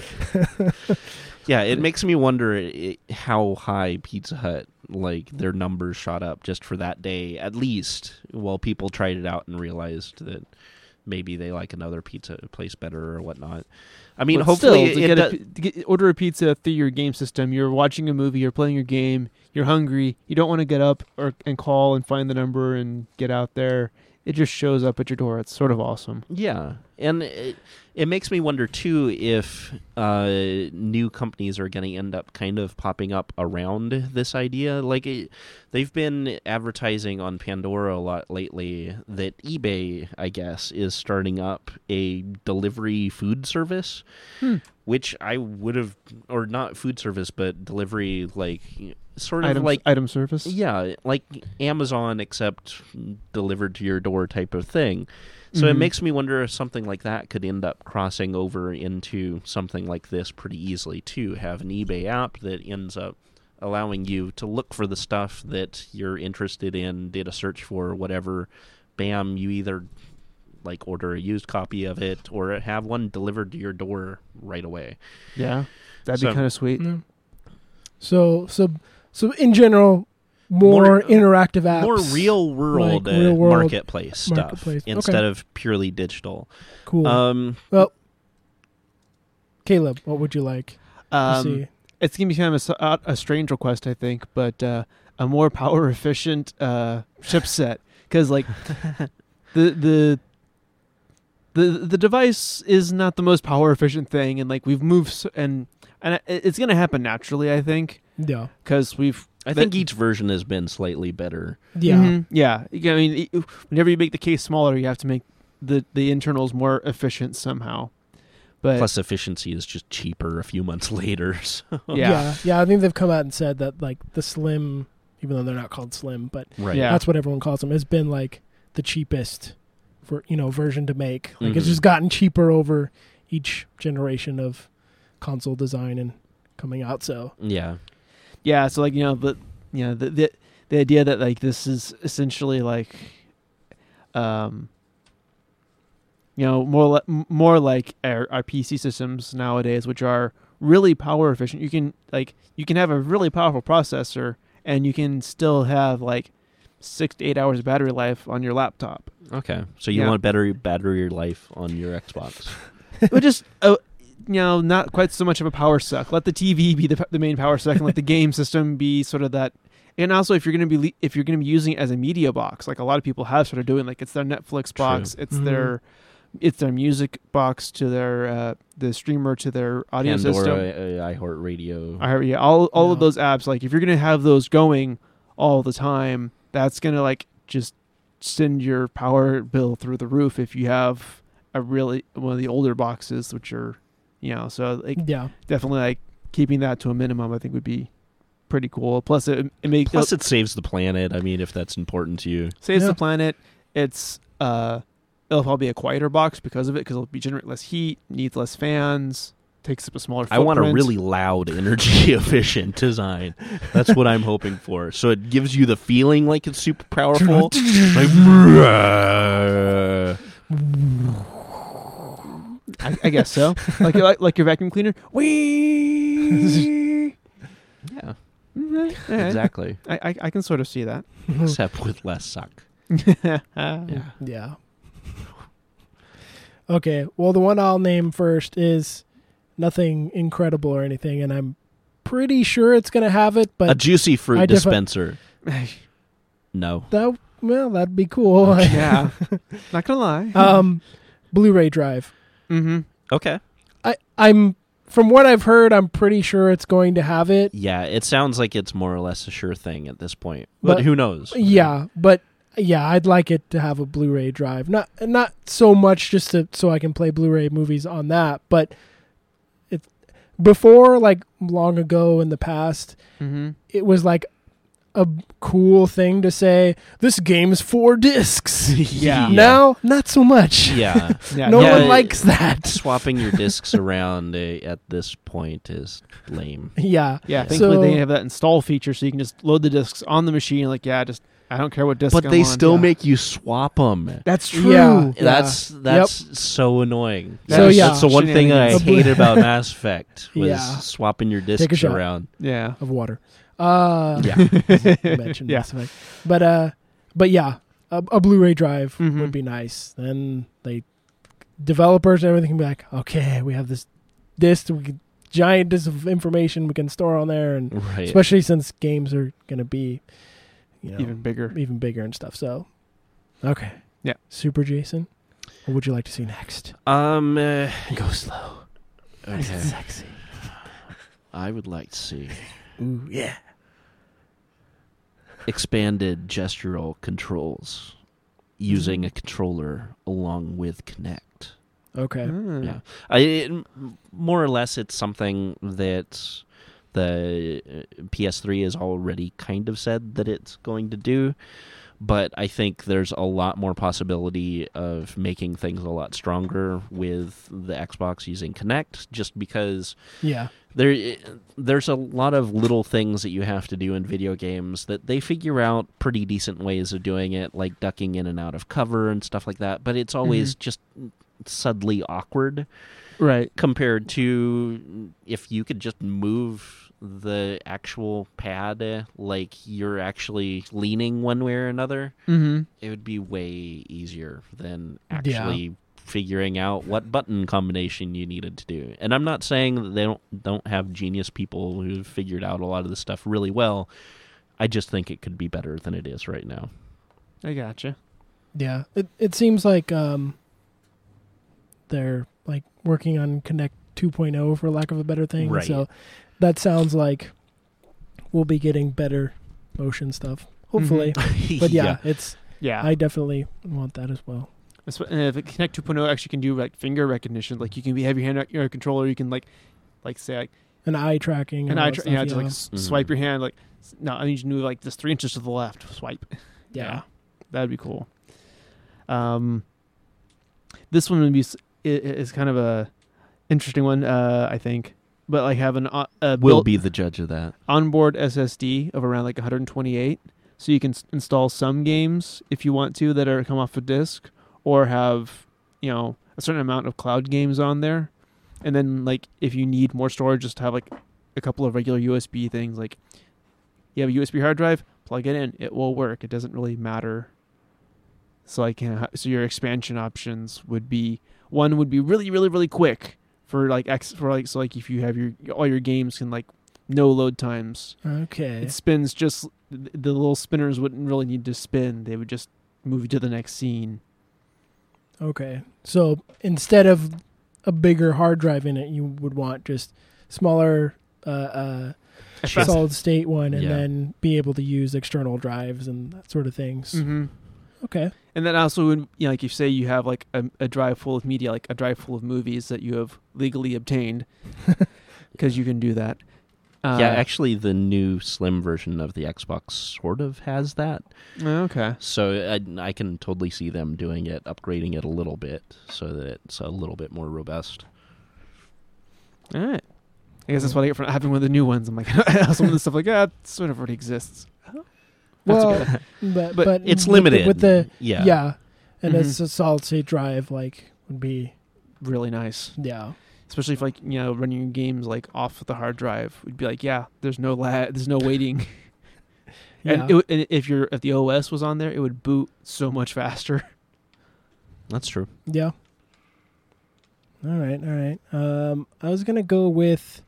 Yeah, it makes me wonder how high Pizza Hut, like, their numbers shot up just for that day, at least, while people tried it out and realized that maybe they like another pizza place better or whatnot. I mean, But hopefully still, order a pizza through your game system. You're watching a movie, you're playing your game, you're hungry, you don't want to get up and call and find the number and get out there. It just shows up at your door. It's sort of awesome. Yeah, and it makes me wonder, too, if new companies are going to end up kind of popping up around this idea. Like, they've been advertising on Pandora a lot lately that eBay, I guess, is starting up a delivery food service, which I would have, or not food service, but delivery, like, sort of like item service. yeah, like Amazon, except delivered to your door type of thing. So it makes me wonder if something like that could end up crossing over into something like this pretty easily, too. Have an eBay app that ends up allowing you to look for the stuff that you're interested in, did a search for, or whatever. Bam, you either like order a used copy of it or have one delivered to your door right away. Yeah, that'd be So- kind of sweet. Yeah. So in general, more interactive apps, More real world, like real world marketplace stuff marketplace. instead Okay. of purely digital. Cool. Well, Caleb, what would you like to see? It's gonna be kind of a strange request, I think, but a more power efficient chipset, because like the device is not the most power efficient thing, and like we've moved and it's gonna happen naturally, I think, Yeah. because I think each version has been slightly better. Yeah. yeah. I mean, whenever you make the case smaller, you have to make the internals more efficient somehow. But Plus, efficiency is just cheaper a few months later. So. yeah. I think they've come out and said that like the Slim, even though they're not called Slim, but Right. Yeah. that's what everyone calls them, has been like the cheapest for version to make. Like it's Mhm. just gotten cheaper over each generation of console design and coming out. So Yeah. Yeah, so like the idea that like this is essentially like, more like our PC systems nowadays, which are really power efficient. You can have a really powerful processor, and you can still have like 6 to 8 hours of battery life on your laptop. Okay. So you Yeah. want better battery life on your Xbox. But just not quite so much of a power suck. Let the TV be the main power suck, and let the game system be sort of that. And also, if you're going to be using it as a media box, like a lot of people have started doing, like it's their Netflix box, True. it's their music box to their the streamer to their audio Pandora, system. iHeartRadio. All Yeah. of those apps. Like if you're going to have those going all the time, that's going to like just send your power bill through the roof if you have one of the older boxes, which are so like yeah. definitely like keeping that to a minimum, I think would be pretty cool. Plus it saves the planet. I mean, if that's important to you. saves Yeah. the planet. It's it'll probably be a quieter box because of it, because it'll generate less heat, needs less fans, takes up a smaller footprint. I want a really loud, energy efficient design. That's what I'm hoping for. So it gives you the feeling like it's super powerful. Like, guess so. like your vacuum cleaner. Wee. Yeah, Mhm. Yeah. exactly. I can sort of see that. Except with less suck. Yeah. Yeah. Okay, well, the one I'll name first is nothing incredible or anything, and I'm pretty sure it's going to have it, A but juicy fruit I dispenser. No. that'd be cool. Yeah. Not gonna lie. Blu-ray drive. Mm-hmm. Okay. I'm from what I've heard, I'm pretty sure it's going to have it. Yeah, it sounds like it's more or less a sure thing at this point. But But- who knows? Yeah, but yeah, I'd like it to have a Blu-ray drive. Not so much just so I can play Blu-ray movies on that, but it before, like long ago in the past, Mm-hmm. it was like a cool thing to say, this game's 4 discs. Yeah. Now, not so much. Yeah. Yeah. No Yeah, one likes that. Swapping your discs around at this point is lame. Yeah. Yeah. Thankfully, So- they have that install feature, so you can just load the discs on the machine. Like, I don't care what disc. But I'm they on. still Yeah. make you swap them. That's true. Yeah. That's so annoying. So, yeah. That's the one thing I Shenanigans. hated about Mass Effect was Yeah. swapping your Take a discs shot. around. Yeah. Of water. Yeah. You mentioned Yeah. Mass Effect. But yeah, a Blu-ray drive Mhm. would be nice. Then developers and everything can be like, okay, we have this disc, giant disc of information we can store on there, and Right. especially since games are gonna be, Even bigger. even bigger and stuff. So, okay, Yeah. Super Jason, what would you like to see next? Go slow, Okay. sexy. I would like to see Ooh, yeah. expanded gestural controls using a controller along with Kinect. Okay. Mm. Yeah, more or less, it's something that the PS3 has already kind of said that it's going to do, but I think there's a lot more possibility of making things a lot stronger with the Xbox using Kinect, just because Yeah. there's a lot of little things that you have to do in video games that they figure out pretty decent ways of doing it, like ducking in and out of cover and stuff like that, but it's always just subtly awkward Right. compared to if you could just move the actual pad like you're actually leaning one way or another. Mm-hmm. It would be way easier than actually figuring out what button combination you needed to do. And I'm not saying that they don't have genius people who've figured out a lot of this stuff really well. I just think it could be better than it is right now. I gotcha. Yeah. It seems like they're like working on Kinect 2.0 for lack of a better thing. Right. So that sounds like we'll be getting better motion stuff. Hopefully. But yeah, it's Yeah. I definitely want that as well. And if Kinect 2.0 actually can do like finger recognition, like you can have your hand on your controller, you can like say like And eye tracking and an all eye, that yeah, stuff, just like swipe your hand like no, I need you to move like just 3 inches to the left. Swipe. yeah. That'd be cool. This one would be is kind of a interesting one, I think. But like have a We'll built be the judge of that. onboard SSD of around like 128, so you can install some games if you want to that are come off a disk, or have a certain amount of cloud games on there, and then like if you need more storage, just have like a couple of regular USB things. Like you have a USB hard drive, plug it in, it will work. It doesn't really matter. So so your expansion options would be really really really quick for like so like if you have all your games can like no load times. Okay. It spins just the little spinners wouldn't really need to spin. They would just move you to the next scene. Okay. So instead of a bigger hard drive in it, you would want just smaller Chip. solid state one, and Yeah. then be able to use external drives and that sort of things. Mm-hmm. Okay. And then also, when, like if you say you have like a drive full of media, like a drive full of movies that you have legally obtained, because you can do that. Yeah, actually, the new slim version of the Xbox sort of has that. Okay. So I can totally see them doing it, upgrading it a little bit so that it's a little bit more robust. All right. I guess that's what I get from having one of the new ones. I'm like, some of the stuff like, it sort of already exists. Well, That's but It's with limited. with the yeah. and Mhm. it's a solid state drive, like would be really nice. Yeah. Especially if running your games like off the hard drive, would be like, yeah, there's no there's no waiting. Yeah. And if the OS was on there, it would boot so much faster. That's true. Yeah. All right. I was gonna go with,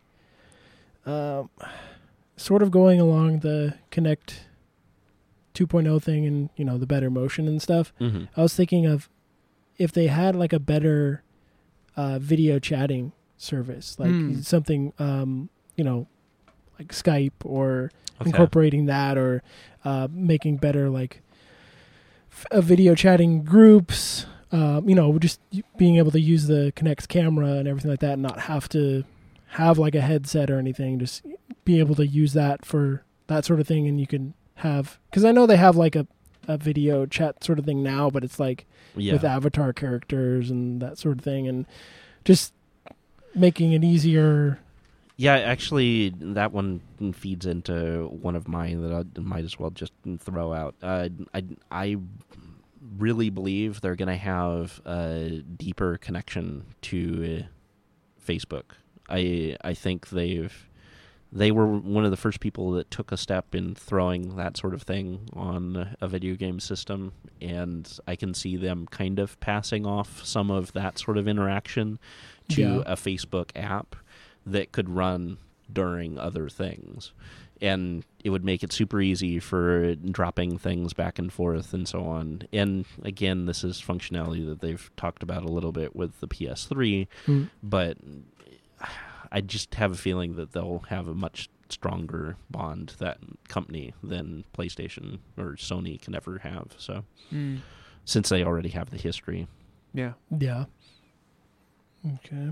sort of going along the Kinect 2.0 thing and the better motion and stuff. Mm-hmm. I was thinking of if they had like a better video chatting service, like something like Skype or incorporating that, or making better like video chatting groups. Just being able to use the Kinect's camera and everything like that, and not have to have like a headset or anything. Just be able to use that for that sort of thing, and you can have, because I know they have like a video chat sort of thing now, but it's like with avatar characters and that sort of thing, and just making it easier. Yeah, actually, that one feeds into one of mine that I might as well just throw out. I really believe they're going to have a deeper connection to Facebook. I think they were one of the first people that took a step in throwing that sort of thing on a video game system, and I can see them kind of passing off some of that sort of interaction to a Facebook app that could run during other things. And it would make it super easy for dropping things back and forth and so on. And again, this is functionality that they've talked about a little bit with the PS3, but I just have a feeling that they'll have a much stronger bond, that company, than PlayStation or Sony can ever have. So, since they already have the history. Yeah. Yeah. Okay.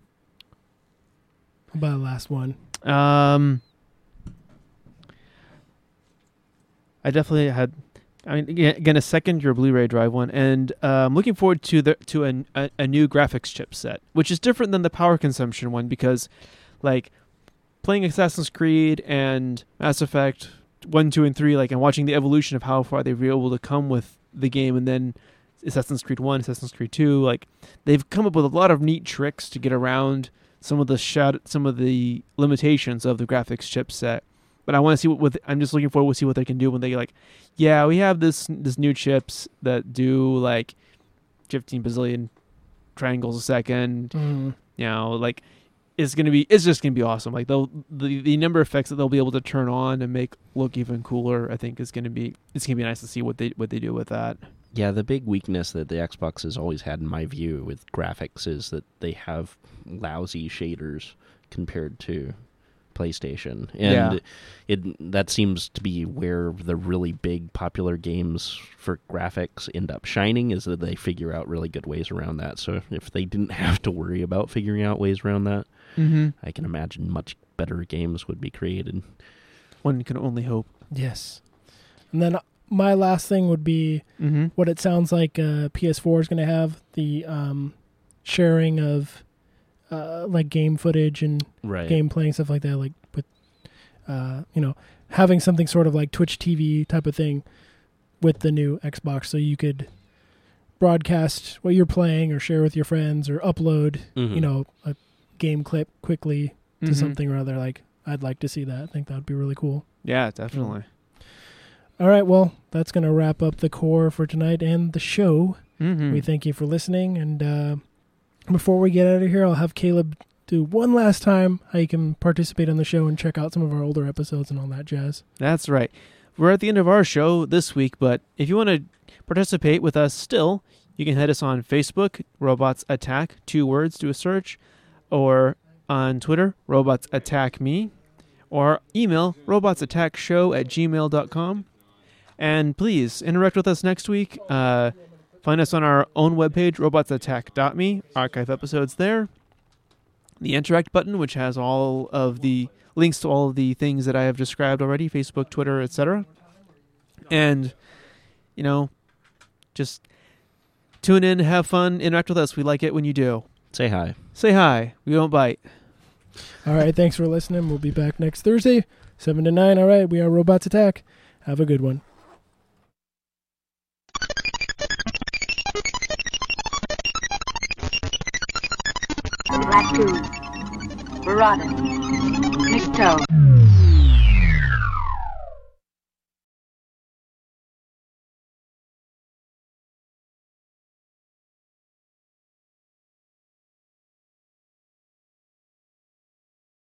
How about the last one? I definitely had. I mean, again, a second your Blu-ray drive one, and I'm looking forward to a new graphics chipset, which is different than the power consumption one, because, like, playing Assassin's Creed and Mass Effect 1, 2, and 3, like, and watching the evolution of how far they were able to come with the game, and then Assassin's Creed 1, Assassin's Creed 2, like, they've come up with a lot of neat tricks to get around some of the limitations of the graphics chipset. But I want to see I'm just looking forward to see what they can do when they we have this new chips that do like 15 bazillion triangles a second. Like it's just gonna be awesome. Like the number of effects that they'll be able to turn on and make look even cooler, I think it's gonna be nice to see what they do with that. Yeah, the big weakness that the Xbox has always had, in my view, with graphics is that they have lousy shaders compared to PlayStation, and that seems to be where the really big popular games for graphics end up shining, is that they figure out really good ways around that. So if they didn't have to worry about figuring out ways around that, I can imagine much better games would be created. One can only hope. Yes. And then my last thing would be what it sounds like PS4 is going to have, the sharing of like game footage and gameplay and stuff like that, like with having something sort of like Twitch TV type of thing with the new Xbox, so you could broadcast what you're playing or share with your friends or upload a game clip quickly to something or other. Like, I'd like to see that. I think that would be really cool. Yeah, definitely. All right, well, that's going to wrap up the core for tonight and the show. We thank you for listening, and before we get out of here, I'll have Caleb do one last time how you can participate on the show and check out some of our older episodes and all that jazz. That's right. We're at the end of our show this week, but if you want to participate with us still, you can head us on Facebook, Robots Attack, 2 words, do a search, or on Twitter, Robots Attack Me, or email robotsattackshow@gmail.com. And please interact with us next week. Find us on our own webpage, robotsattack.me, archive episodes there. The interact button, which has all of the links to all of the things that I have described already, Facebook, Twitter, etc. And, just tune in, have fun, interact with us. We like it when you do. Say hi. Say hi. We won't bite. All right, thanks for listening. We'll be back next Thursday, 7 to 9. All right, we are Robots Attack. Have a good one. Batu, Baradin, Nikto.